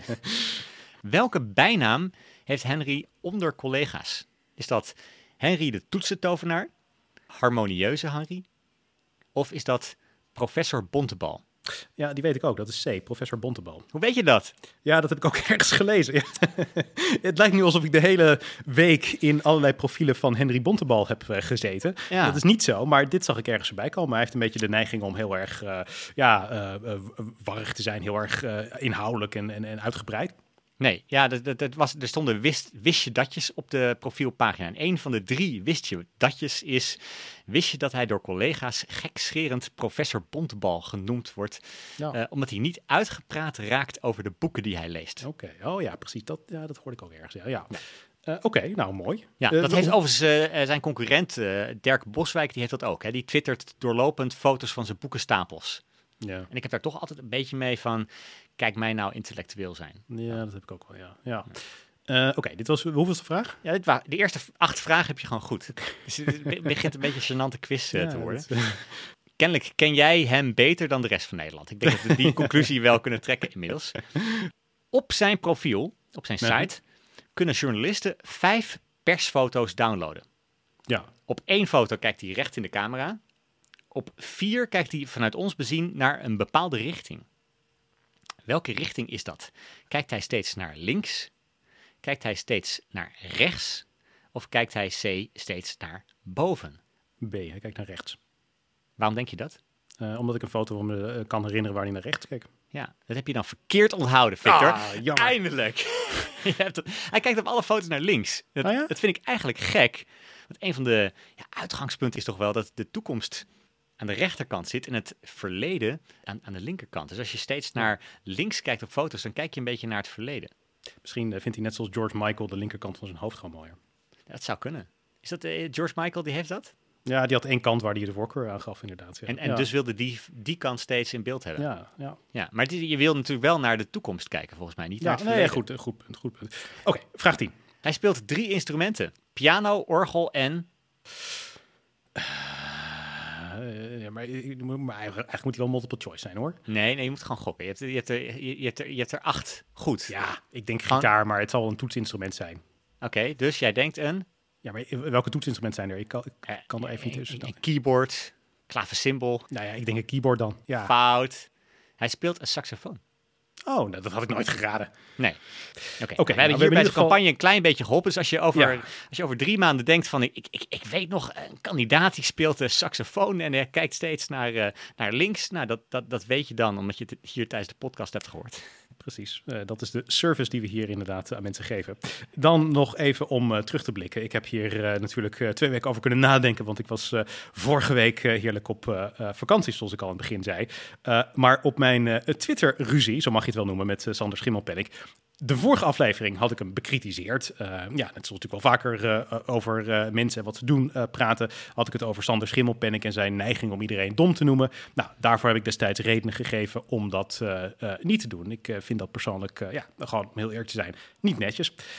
Welke bijnaam heeft Henry onder collega's? Is dat Henry de toetsentovenaar? Harmonieuze Henry? Of is dat professor Bontebal? Ja, die weet ik ook. Dat is C, professor Bontebal. Hoe weet je dat? Ja, dat heb ik ook ergens gelezen. Ja. Het lijkt nu alsof ik de hele week in allerlei profielen van Henry Bontebal heb gezeten. Ja. Dat is niet zo, maar dit zag ik ergens erbij komen. Hij heeft een beetje de neiging om heel erg warrig te zijn, heel erg inhoudelijk en uitgebreid. Nee, ja, er stonden wist je datjes op de profielpagina. En 1 van de 3 wist je datjes is... Wist je dat hij door collega's gekscherend professor Bontebal genoemd wordt... omdat hij niet uitgepraat raakt over de boeken die hij leest. Oké. Oh ja, precies. Dat hoorde ik ook ergens. Ja. Oké, nou mooi. Ja, dat heeft overigens zijn concurrent Dirk Boswijk, die heeft dat ook. Hè. Die twittert doorlopend foto's van zijn boekenstapels. Ja. En ik heb daar toch altijd een beetje mee van... Kijk mij nou intellectueel zijn. Ja, dat heb ik ook wel, ja. Oké, dit was hoeveelste vraag? Ja, de eerste 8 vragen heb je gewoon goed. Dus het begint een beetje een gênante quiz te worden. Kennelijk ken jij hem beter dan de rest van Nederland. Ik denk dat we die conclusie wel kunnen trekken inmiddels. Op zijn profiel, op zijn site, kunnen journalisten 5 persfoto's downloaden. Ja. Op 1 foto kijkt hij recht in de camera. Op 4 kijkt hij vanuit ons bezien naar een bepaalde richting. Welke richting is dat? Kijkt hij steeds naar links? Kijkt hij steeds naar rechts? Of kijkt hij steeds naar boven? B, hij kijkt naar rechts. Waarom denk je dat? Omdat ik een foto van me kan herinneren waar hij naar rechts keek. Ja, dat heb je dan verkeerd onthouden, Victor. Eindelijk. Hij kijkt op alle foto's naar links. Dat vind ik eigenlijk gek. Want een van de uitgangspunten is toch wel dat de toekomst aan de rechterkant zit en het verleden aan de linkerkant. Dus als je steeds naar links kijkt op foto's, dan kijk je een beetje naar het verleden. Misschien vindt hij net zoals George Michael de linkerkant van zijn hoofd gewoon mooier. Ja, dat zou kunnen. Is dat George Michael, die heeft dat? Ja, die had 1 kant waar hij de voorkeur aan gaf, inderdaad. Ja. En dus wilde die kant steeds in beeld hebben. Ja. Maar je wil natuurlijk wel naar de toekomst kijken, volgens mij. Niet naar het verleden. Goed punt. Oké, vraag 10. Hij speelt 3 instrumenten. Piano, orgel en... maar eigenlijk moet hij wel multiple choice zijn, hoor. Nee, je moet gewoon gokken. Je hebt er 8 goed. Ja, ik denk gitaar, maar het zal een toetsinstrument zijn. Oké, dus jij denkt een... Ja, maar welke toetsinstrumenten zijn er? Ik kan er even niet tussen. Een keyboard, klaversymbol. Nou ja, ik denk een keyboard dan. Ja. Fout. Hij speelt een saxofoon. Oh, nou, dat had ik nooit geraden. Nee. Oké, we hebben hier bij de campagne een klein beetje geholpen. Dus als je over 3 maanden denkt van... Ik weet nog, een kandidaat die speelt de saxofoon... en hij kijkt steeds naar links. Nou, dat weet je dan, omdat je het hier tijdens de podcast hebt gehoord. Precies, dat is de service die we hier inderdaad aan mensen geven. Dan nog even om terug te blikken. Ik heb hier natuurlijk 2 weken over kunnen nadenken... want ik was vorige week heerlijk op vakantie, zoals ik al aan het begin zei. Maar op mijn Twitter-ruzie, zo mag je het wel noemen, met Sander Schimmelpenninck... De vorige aflevering had ik hem bekritiseerd. Net zoals natuurlijk wel vaker over mensen en wat ze doen praten... had ik het over Sander Schimmelpenninck en zijn neiging om iedereen dom te noemen. Nou, daarvoor heb ik destijds redenen gegeven om dat niet te doen. Ik vind dat persoonlijk, gewoon om heel eerlijk te zijn, niet netjes.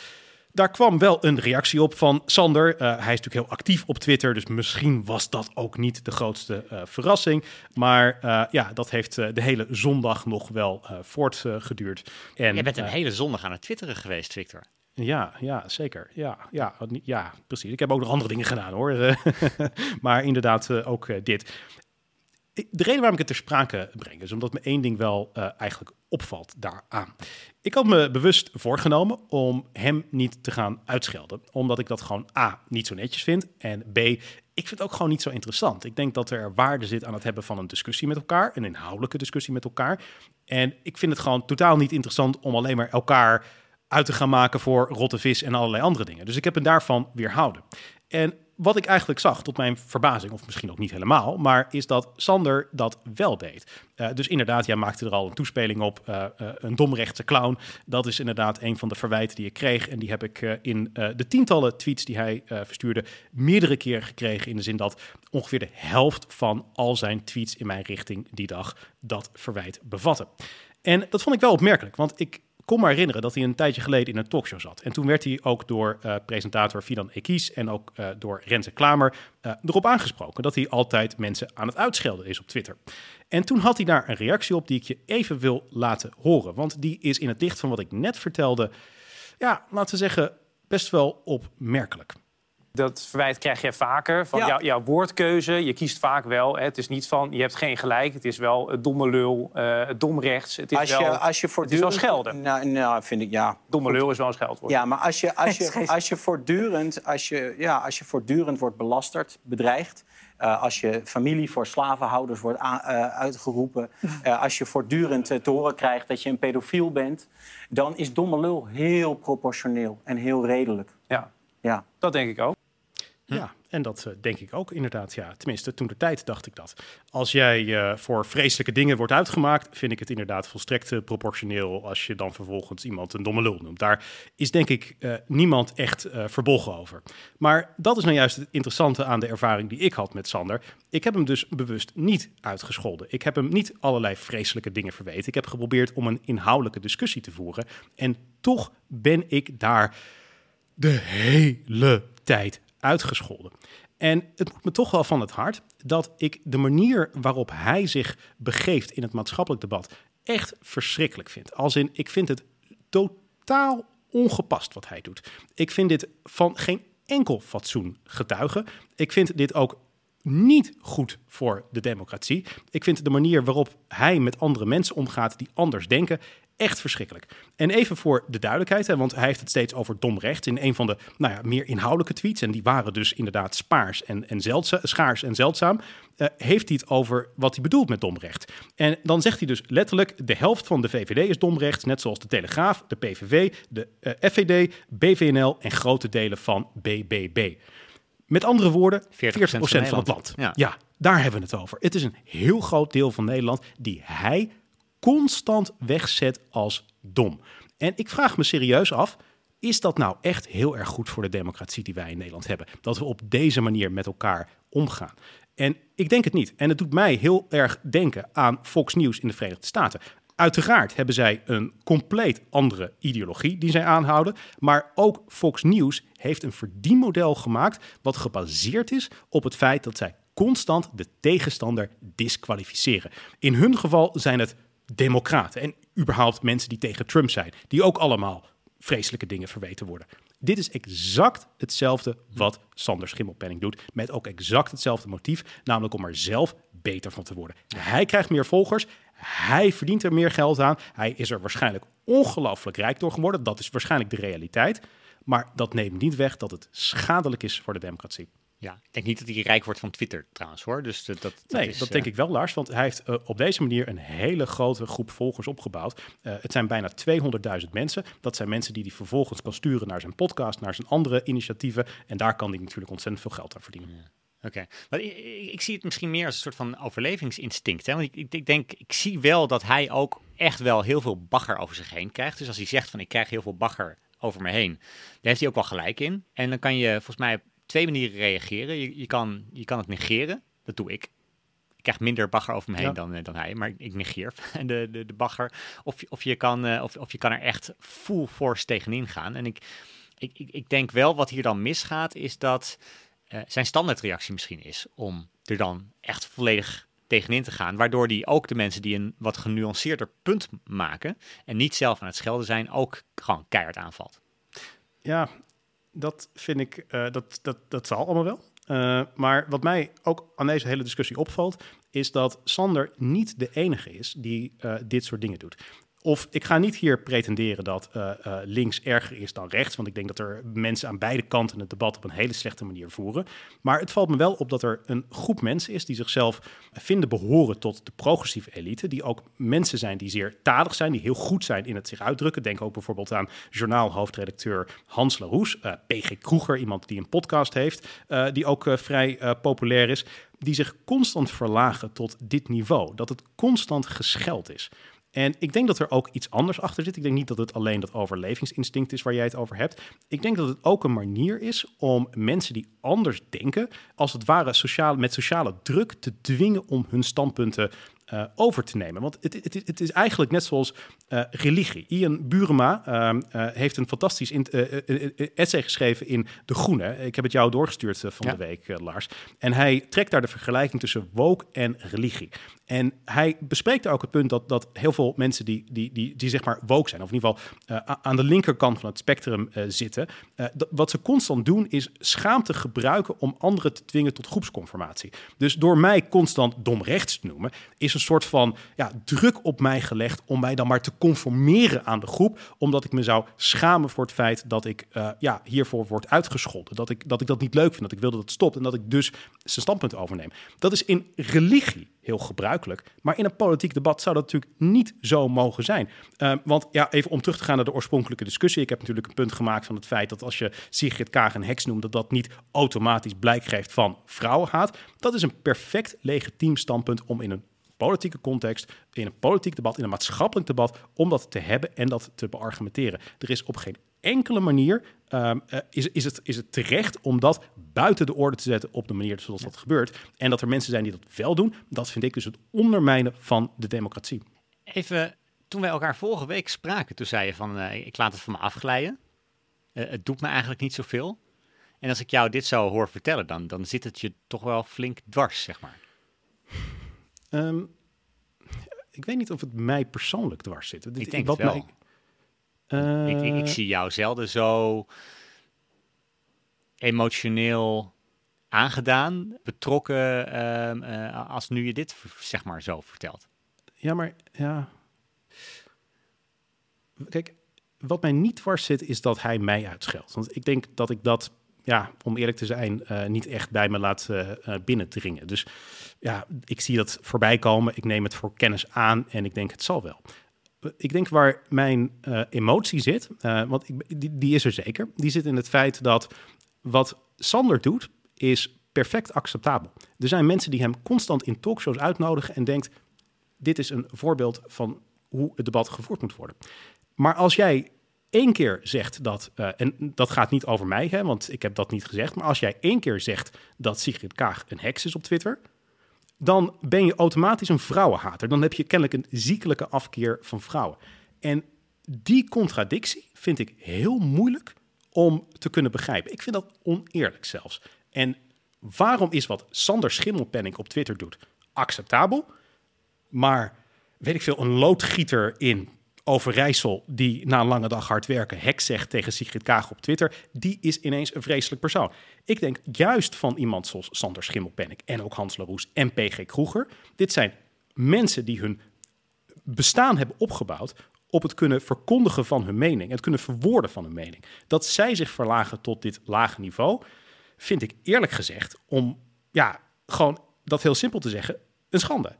Daar kwam wel een reactie op van Sander. Hij is natuurlijk heel actief op Twitter, dus misschien was dat ook niet de grootste verrassing. Maar dat heeft de hele zondag nog wel voortgeduurd. Je bent een hele zondag aan het twitteren geweest, Victor. Ja, zeker. Ja, precies. Ik heb ook nog andere dingen gedaan, hoor. Maar inderdaad ook dit. De reden waarom ik het ter sprake breng is omdat me één ding wel eigenlijk opvalt daaraan. Ik had me bewust voorgenomen om hem niet te gaan uitschelden. Omdat ik dat gewoon A, niet zo netjes vind. En B, ik vind het ook gewoon niet zo interessant. Ik denk dat er waarde zit aan het hebben van een discussie met elkaar. Een inhoudelijke discussie met elkaar. En ik vind het gewoon totaal niet interessant om alleen maar elkaar uit te gaan maken voor rotte vis en allerlei andere dingen. Dus ik heb hem daarvan weerhouden. En wat ik eigenlijk zag, tot mijn verbazing, of misschien ook niet helemaal, maar is dat Sander dat wel deed. Dus inderdaad, jij maakte er al een toespeling op. Een domrechtse clown, dat is inderdaad een van de verwijten die ik kreeg. En die heb ik in de tientallen tweets die hij verstuurde meerdere keren gekregen. In de zin dat ongeveer de helft van al zijn tweets in mijn richting die dag dat verwijt bevatten. En dat vond ik wel opmerkelijk, want ik kon me herinneren dat hij een tijdje geleden in een talkshow zat. En toen werd hij ook door presentator Fidan Ekies en ook door Renze Klamer erop aangesproken dat hij altijd mensen aan het uitschelden is op Twitter. En toen had hij daar een reactie op die ik je even wil laten horen. Want die is in het licht van wat ik net vertelde, laten we zeggen, best wel opmerkelijk. Dat verwijt krijg je vaker van jouw woordkeuze. Je kiest vaak wel. Het is niet van, je hebt geen gelijk. Het is wel domme lul, domrechts. Het is wel schelden. Nou, vind ik, domme lul is wel een scheldwoord. Ja, maar als je voortdurend wordt belasterd, bedreigd, als je familie voor slavenhouders wordt uitgeroepen, als je voortdurend te horen krijgt dat je een pedofiel bent, dan is domme lul heel proportioneel en heel redelijk. Ja, dat denk ik ook. Ja, en dat denk ik ook inderdaad. Ja, tenminste, toen de tijd dacht ik dat. Als jij voor vreselijke dingen wordt uitgemaakt, vind ik het inderdaad volstrekt proportioneel als je dan vervolgens iemand een domme lul noemt. Daar is denk ik niemand echt verbolgen over. Maar dat is nou juist het interessante aan de ervaring die ik had met Sander. Ik heb hem dus bewust niet uitgescholden. Ik heb hem niet allerlei vreselijke dingen verweten. Ik heb geprobeerd om een inhoudelijke discussie te voeren. En toch ben ik daar de hele tijd uitgescholden. En het moet me toch wel van het hart dat ik de manier waarop hij zich begeeft in het maatschappelijk debat echt verschrikkelijk vind. Als in, ik vind het totaal ongepast wat hij doet. Ik vind dit van geen enkel fatsoen getuigen. Ik vind dit ook niet goed voor de democratie. Ik vind de manier waarop hij met andere mensen omgaat die anders denken echt verschrikkelijk. En even voor de duidelijkheid, want hij heeft het steeds over domrecht in een van de meer inhoudelijke tweets, en die waren dus inderdaad schaars en zeldzaam, heeft hij het over wat hij bedoelt met domrecht. En dan zegt hij dus letterlijk, de helft van de VVD is domrecht, net zoals de Telegraaf, de PVV, de FVD, BVNL en grote delen van BBB. Met andere woorden, 40% van het land. Ja, daar hebben we het over. Het is een heel groot deel van Nederland die hij constant wegzet als dom. En ik vraag me serieus af, is dat nou echt heel erg goed voor de democratie die wij in Nederland hebben? Dat we op deze manier met elkaar omgaan. En ik denk het niet. En het doet mij heel erg denken aan Fox News in de Verenigde Staten. Uiteraard hebben zij een compleet andere ideologie die zij aanhouden. Maar ook Fox News heeft een verdienmodel gemaakt wat gebaseerd is op het feit dat zij constant de tegenstander disqualificeren. In hun geval zijn het democraten en überhaupt mensen die tegen Trump zijn, die ook allemaal vreselijke dingen verweten worden. Dit is exact hetzelfde wat Sander Schimmelpenninck doet, met ook exact hetzelfde motief, namelijk om er zelf beter van te worden. Hij krijgt meer volgers, hij verdient er meer geld aan, hij is er waarschijnlijk ongelooflijk rijk door geworden, dat is waarschijnlijk de realiteit, maar dat neemt niet weg dat het schadelijk is voor de democratie. Ja, ik denk niet dat hij rijk wordt van Twitter trouwens, hoor. Dus dat denk ik wel, Lars. Want hij heeft op deze manier een hele grote groep volgers opgebouwd. Het zijn bijna 200.000 mensen. Dat zijn mensen die hij vervolgens kan sturen naar zijn podcast, naar zijn andere initiatieven. En daar kan hij natuurlijk ontzettend veel geld aan verdienen. Ja. Oké. Maar ik zie het misschien meer als een soort van overlevingsinstinct. Hè? Want ik zie wel dat hij ook echt wel heel veel bagger over zich heen krijgt. Dus als hij zegt van ik krijg heel veel bagger over me heen, daar heeft hij ook wel gelijk in. En dan kan je volgens mij op 2 manieren reageren. Je kan het negeren. Dat doe ik. Ik krijg minder bagger over me heen dan hij. Maar ik negeer de bagger. Of je kan er echt full force tegenin gaan. En Ik denk wel wat hier dan misgaat, is dat zijn standaardreactie misschien is om er dan echt volledig tegenin te gaan. Waardoor die ook de mensen die een wat genuanceerder punt maken en niet zelf aan het schelden zijn, ook gewoon keihard aanvalt. Ja, dat vind ik, dat zal allemaal wel. Maar wat mij ook aan deze hele discussie opvalt, is dat Sander niet de enige is die dit soort dingen doet. Of ik ga niet hier pretenderen dat links erger is dan rechts, want ik denk dat er mensen aan beide kanten het debat op een hele slechte manier voeren. Maar het valt me wel op dat er een groep mensen is die zichzelf vinden behoren tot de progressieve elite, die ook mensen zijn die zeer tadig zijn, die heel goed zijn in het zich uitdrukken. Denk ook bijvoorbeeld aan journaalhoofdredacteur Hans Laroes, P.G. Kroeger, iemand die een podcast heeft, die ook vrij populair is, die zich constant verlagen tot dit niveau, dat het constant gescheld is. En ik denk dat er ook iets anders achter zit. Ik denk niet dat het alleen dat overlevingsinstinct is waar jij het over hebt. Ik denk dat het ook een manier is om mensen die anders denken, als het ware met sociale druk te dwingen om hun standpunten over te nemen. Want het is eigenlijk net zoals religie. Ian Burema heeft een fantastisch essay geschreven in De Groene. Ik heb het jou doorgestuurd van de week, Lars. En hij trekt daar de vergelijking tussen woke en religie. En hij bespreekt ook het punt dat heel veel mensen die zeg maar woke zijn, of in ieder geval aan de linkerkant van het spectrum zitten, wat ze constant doen is schaamte gebruiken om anderen te dwingen tot groepsconformatie. Dus door mij constant dom rechts te noemen, is een soort van druk op mij gelegd om mij dan maar te conformeren aan de groep, omdat ik me zou schamen voor het feit dat ik hiervoor word uitgescholden. Dat ik dat niet leuk vind, dat ik wil dat het stopt en dat ik dus zijn standpunt overneem. Dat is in religie heel gebruikelijk, maar in een politiek debat zou dat natuurlijk niet zo mogen zijn. Want even om terug te gaan naar de oorspronkelijke discussie. Ik heb natuurlijk een punt gemaakt van het feit dat als je Sigrid Kaag een heks noemt, dat niet automatisch blijk geeft van vrouwenhaat. Dat is een perfect legitiem standpunt om in een politieke context, in een politiek debat, in een maatschappelijk debat, om dat te hebben en dat te beargumenteren. Er is op geen enkele manier is het terecht om dat buiten de orde te zetten op de manier zoals dat gebeurt. En dat er mensen zijn die dat wel doen, dat vind ik dus het ondermijnen van de democratie. Even, toen wij elkaar vorige week spraken, toen zei je van, ik laat het van me afglijden. Het doet me eigenlijk niet zoveel. En als ik jou dit zou horen vertellen, dan zit het je toch wel flink dwars, zeg maar. Ik weet niet of het mij persoonlijk dwars zit. Ik denk het wel. Ik zie jou zelden zo emotioneel aangedaan, betrokken, als nu je dit zeg maar zo vertelt. Ja, maar ja. Kijk, wat mij niet dwars zit, is dat hij mij uitscheldt. Want ik denk dat ik dat, om eerlijk te zijn, niet echt bij me laat binnendringen. Dus ik zie dat voorbij komen. Ik neem het voor kennis aan en ik denk het zal wel. Ik denk waar mijn emotie zit, want die is er zeker. Die zit in het feit dat wat Sander doet, is perfect acceptabel. Er zijn mensen die hem constant in talkshows uitnodigen en denkt, dit is een voorbeeld van hoe het debat gevoerd moet worden. Maar als jij één keer zegt dat, en dat gaat niet over mij, want ik heb dat niet gezegd, maar als jij één keer zegt dat Sigrid Kaag een heks is op Twitter, dan ben je automatisch een vrouwenhater. Dan heb je kennelijk een ziekelijke afkeer van vrouwen. En die contradictie vind ik heel moeilijk om te kunnen begrijpen. Ik vind dat oneerlijk zelfs. En waarom is wat Sander Schimmelpenninck op Twitter doet acceptabel, maar weet ik veel, een loodgieter in Overijssel die na een lange dag hard werken heks zegt tegen Sigrid Kaag op Twitter, die is ineens een vreselijk persoon. Ik denk juist van iemand zoals Sander Schimmelpenninck en ook Hans Laroes en P.G. Kroeger. Dit zijn mensen die hun bestaan hebben opgebouwd op het kunnen verkondigen van hun mening, het kunnen verwoorden van hun mening. Dat zij zich verlagen tot dit lage niveau, vind ik eerlijk gezegd, om gewoon dat heel simpel te zeggen, een schande.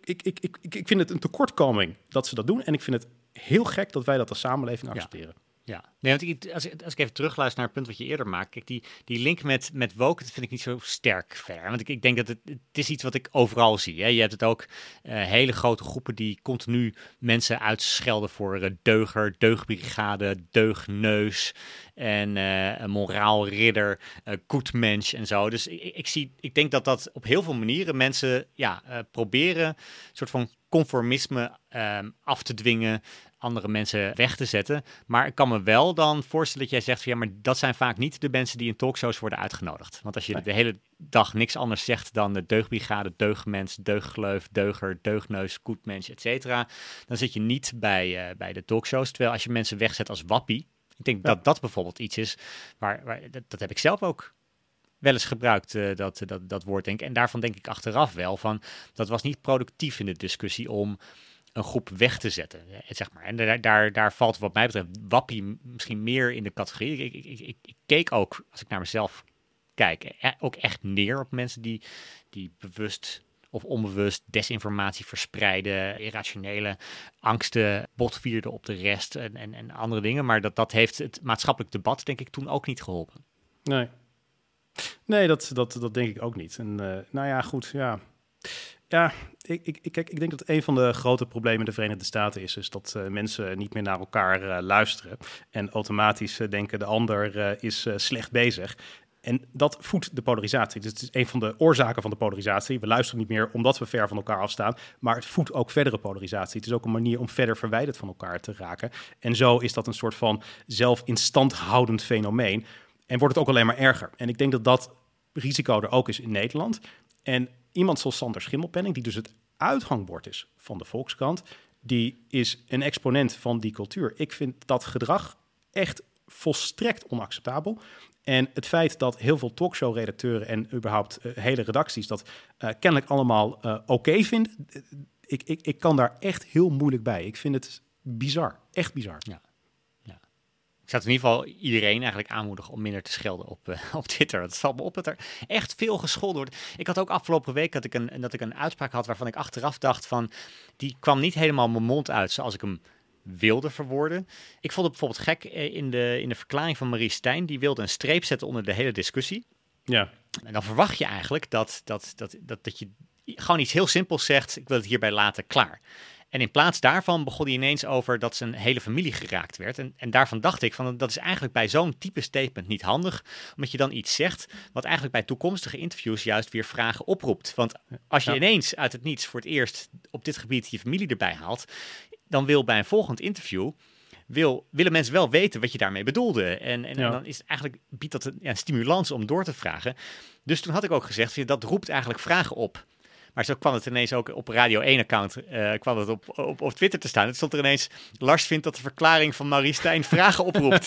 Ik vind het een tekortkoming dat ze dat doen en ik vind het heel gek dat wij dat als samenleving accepteren. Ja, nee, want als ik even terugluister naar het punt wat je eerder maakt, kijk, die link met woke, dat vind ik niet zo sterk verder. Want ik denk dat het is iets wat ik overal zie. Hè. Je hebt het ook hele grote groepen die continu mensen uitschelden voor deuger, deugbrigade, deugneus en moraalridder, goedmensch en zo. Dus ik denk dat op heel veel manieren mensen proberen een soort van conformisme af te dwingen, andere mensen weg te zetten. Maar ik kan me wel dan voorstellen dat jij zegt van, ja, maar dat zijn vaak niet de mensen die in talkshows worden uitgenodigd. Want als je de hele dag niks anders zegt dan de deugdbrigade, deugdmens, deugdgleuf, deuger, deugdneus, koetmens, et cetera, dan zit je niet bij de talkshows. Terwijl als je mensen wegzet als wappie, ik denk dat dat bijvoorbeeld iets is waar dat heb ik zelf ook wel eens gebruikt, dat woord denk ik. En daarvan denk ik achteraf wel van, dat was niet productief in de discussie om een groep weg te zetten, zeg maar. En daar valt wat mij betreft wappie misschien meer in de categorie. Ik keek ook, als ik naar mezelf kijk, ook echt neer op mensen die bewust of onbewust desinformatie verspreiden, irrationele angsten botvierden op de rest en andere dingen. Maar dat heeft het maatschappelijk debat, denk ik, toen ook niet geholpen. Nee, dat denk ik ook niet. En nou ja, goed, ja. Ja, ik denk dat een van de grote problemen in de Verenigde Staten is dat mensen niet meer naar elkaar luisteren en automatisch denken de ander is slecht bezig. En dat voedt de polarisatie. Dus het is een van de oorzaken van de polarisatie. We luisteren niet meer omdat we ver van elkaar afstaan, maar het voedt ook verdere polarisatie. Het is ook een manier om verder verwijderd van elkaar te raken. En zo is dat een soort van zelf in stand houdend fenomeen. En wordt het ook alleen maar erger. En ik denk dat dat risico er ook is in Nederland. En iemand zoals Sander Schimmelpenninck, die dus het uithangbord is van de Volkskrant, die is een exponent van die cultuur. Ik vind dat gedrag echt volstrekt onacceptabel. En het feit dat heel veel talkshow-redacteuren en überhaupt hele redacties dat kennelijk allemaal oké vinden, ik kan daar echt heel moeilijk bij. Ik vind het bizar, echt bizar. Ja. Ik zou in ieder geval iedereen eigenlijk aanmoedigen om minder te schelden op Twitter. Het valt me op dat er echt veel gescholden wordt. Ik had ook afgelopen week dat ik een uitspraak had waarvan ik achteraf dacht van, die kwam niet helemaal mijn mond uit zoals ik hem wilde verwoorden. Ik vond het bijvoorbeeld gek in de verklaring van Marie Stijn. Die wilde een streep zetten onder de hele discussie. Ja. En dan verwacht je eigenlijk dat je gewoon iets heel simpels zegt, ik wil het hierbij laten, klaar. En in plaats daarvan begon hij ineens over dat zijn hele familie geraakt werd. En daarvan dacht ik, van dat is eigenlijk bij zo'n type statement niet handig. Omdat je dan iets zegt wat eigenlijk bij toekomstige interviews juist weer vragen oproept. Want als je ineens uit het niets voor het eerst op dit gebied je familie erbij haalt, dan wil bij een volgend interview willen mensen wel weten wat je daarmee bedoelde. En dan is eigenlijk, biedt dat een stimulans om door te vragen. Dus toen had ik ook gezegd, dat roept eigenlijk vragen op. Maar zo kwam het ineens ook op Radio 1-account kwam het op Twitter te staan. Het stond er ineens, Lars vindt dat de verklaring van Marie Stijn vragen oproept.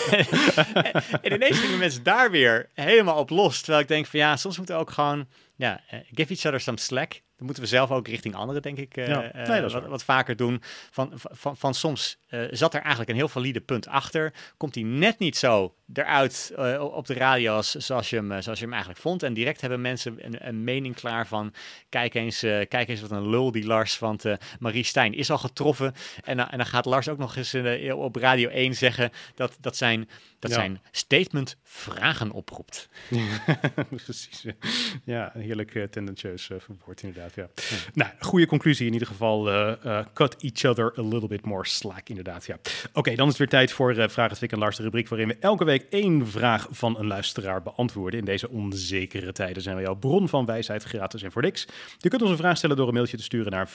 En ineens gingen mensen daar weer helemaal op los. Terwijl ik denk van ja, soms moeten we ook gewoon give each other some slack. Dat moeten we zelf ook richting anderen, denk ik, wat vaker doen. Van soms zat er eigenlijk een heel valide punt achter. Komt hij net niet zo eruit op de radio zoals je hem eigenlijk vond. En direct hebben mensen een mening klaar van, kijk eens wat een lul die Lars, want Marie Stijn is al getroffen. En dan gaat Lars ook nog eens op Radio 1 zeggen dat zijn statement vragen oproept. Precies. Ja, heerlijk tendentieus verwoord inderdaad. Ja. Nou, goede conclusie in ieder geval. Cut each other a little bit more slack inderdaad. Ja. Oké, dan is het weer tijd voor Vraag het Fik en Lars, de rubriek waarin we elke week 1 vraag van een luisteraar beantwoorden. In deze onzekere tijden zijn we jouw bron van wijsheid, gratis en voor niks. Je kunt ons een vraag stellen door een mailtje te sturen naar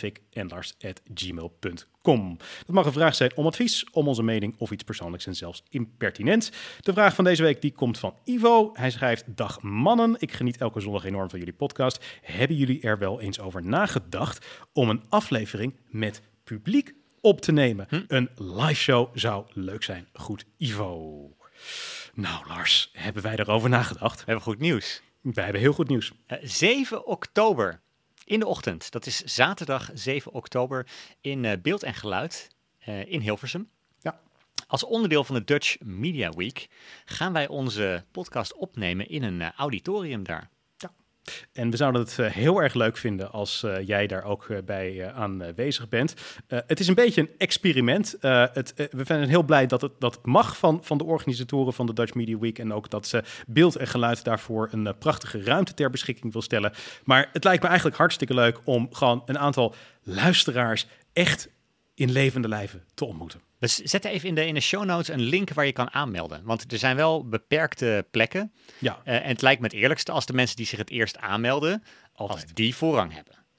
vraaghetfikenlars@gmail.com. Dat mag een vraag zijn om advies, om onze mening of iets persoonlijks en zelfs impertinent. De vraag van deze week die komt van Ivo. Hij schrijft: Dag mannen, ik geniet elke zondag enorm van jullie podcast. Hebben jullie er wel eens over nagedacht om een aflevering met publiek op te nemen? Een live show zou leuk zijn. Goed, Ivo. Nou, Lars, hebben wij erover nagedacht? We hebben goed nieuws. Wij hebben heel goed nieuws. 7 oktober in de ochtend. Dat is zaterdag 7 oktober in Beeld en Geluid in Hilversum. Ja. Als onderdeel van de Dutch Media Week gaan wij onze podcast opnemen in een auditorium daar. En we zouden het heel erg leuk vinden als jij daar ook bij aanwezig bent. Het is een beetje een experiment. We zijn heel blij dat het mag van de organisatoren van de Dutch Media Week. En ook dat ze Beeld en Geluid daarvoor een prachtige ruimte ter beschikking wil stellen. Maar het lijkt me eigenlijk hartstikke leuk om gewoon een aantal luisteraars echt in levende lijven te ontmoeten. We zetten even in de show notes een link waar je kan aanmelden. Want er zijn wel beperkte plekken. Ja. En het lijkt me het eerlijkste als de mensen die zich het eerst aanmelden, als die voorrang hebben. Ja,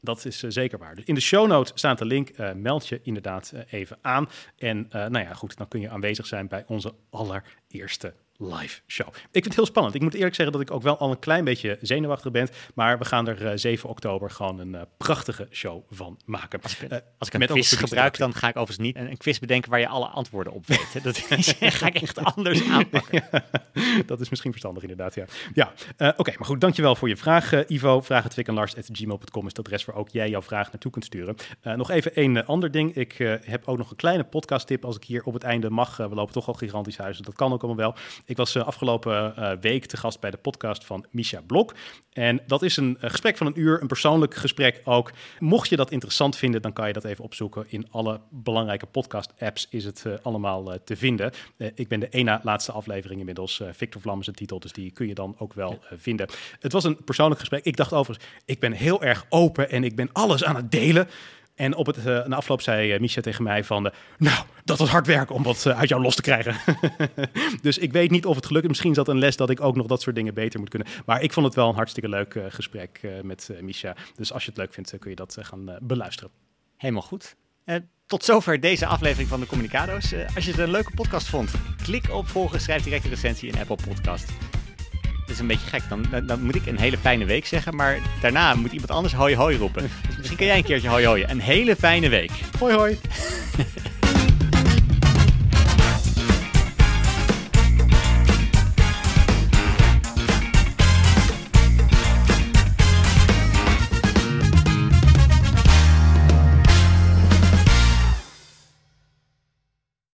Dat is zeker waar. Dus in de show notes staat de link. Meld je inderdaad even aan. En goed, dan kun je aanwezig zijn bij onze allereerste live show. Ik vind het heel spannend. Ik moet eerlijk zeggen dat ik ook wel al een klein beetje zenuwachtig ben. Maar we gaan er 7 oktober gewoon een prachtige show van maken. Als ik een quiz gebruik, dan ga ik overigens niet een quiz bedenken waar je alle antwoorden op weet. Dat ga ik echt anders aanpakken. Dat is misschien verstandig inderdaad, ja. Oké, maar goed, dankjewel voor je vraag, Ivo. Vragentvik@lars@gmail.com is het adres waar ook jij jouw vraag naartoe kunt sturen. Nog even een ander ding. Ik heb ook nog een kleine podcasttip als ik hier op het einde mag. We lopen toch al gigantisch huis, dus dat kan ook allemaal wel. Ik was afgelopen week te gast bij de podcast van Misha Blok. En dat is een gesprek van 1 uur, een persoonlijk gesprek ook. Mocht je dat interessant vinden, dan kan je dat even opzoeken. In alle belangrijke podcast-apps is het allemaal te vinden. Ik ben de ene laatste aflevering inmiddels. Victor Vlam is de titel, dus die kun je dan ook wel vinden. Het was een persoonlijk gesprek. Ik dacht overigens, ik ben heel erg open en ik ben alles aan het delen. En na afloop zei Misha tegen mij van... dat was hard werk om wat uit jou los te krijgen. Dus ik weet niet of het gelukt is. Misschien is dat een les dat ik ook nog dat soort dingen beter moet kunnen. Maar ik vond het wel een hartstikke leuk gesprek met Misha. Dus als je het leuk vindt, kun je dat gaan beluisteren. Helemaal goed. Tot zover deze aflevering van de Communicado's. Als je het een leuke podcast vond, klik op volgen. Schrijf direct een recensie in Apple Podcast. Dat is een beetje gek. Dan moet ik een hele fijne week zeggen, maar daarna moet iemand anders hoi hoi roepen. Dus misschien kan jij een keertje hoi hoi. Een hele fijne week. Hoi hoi.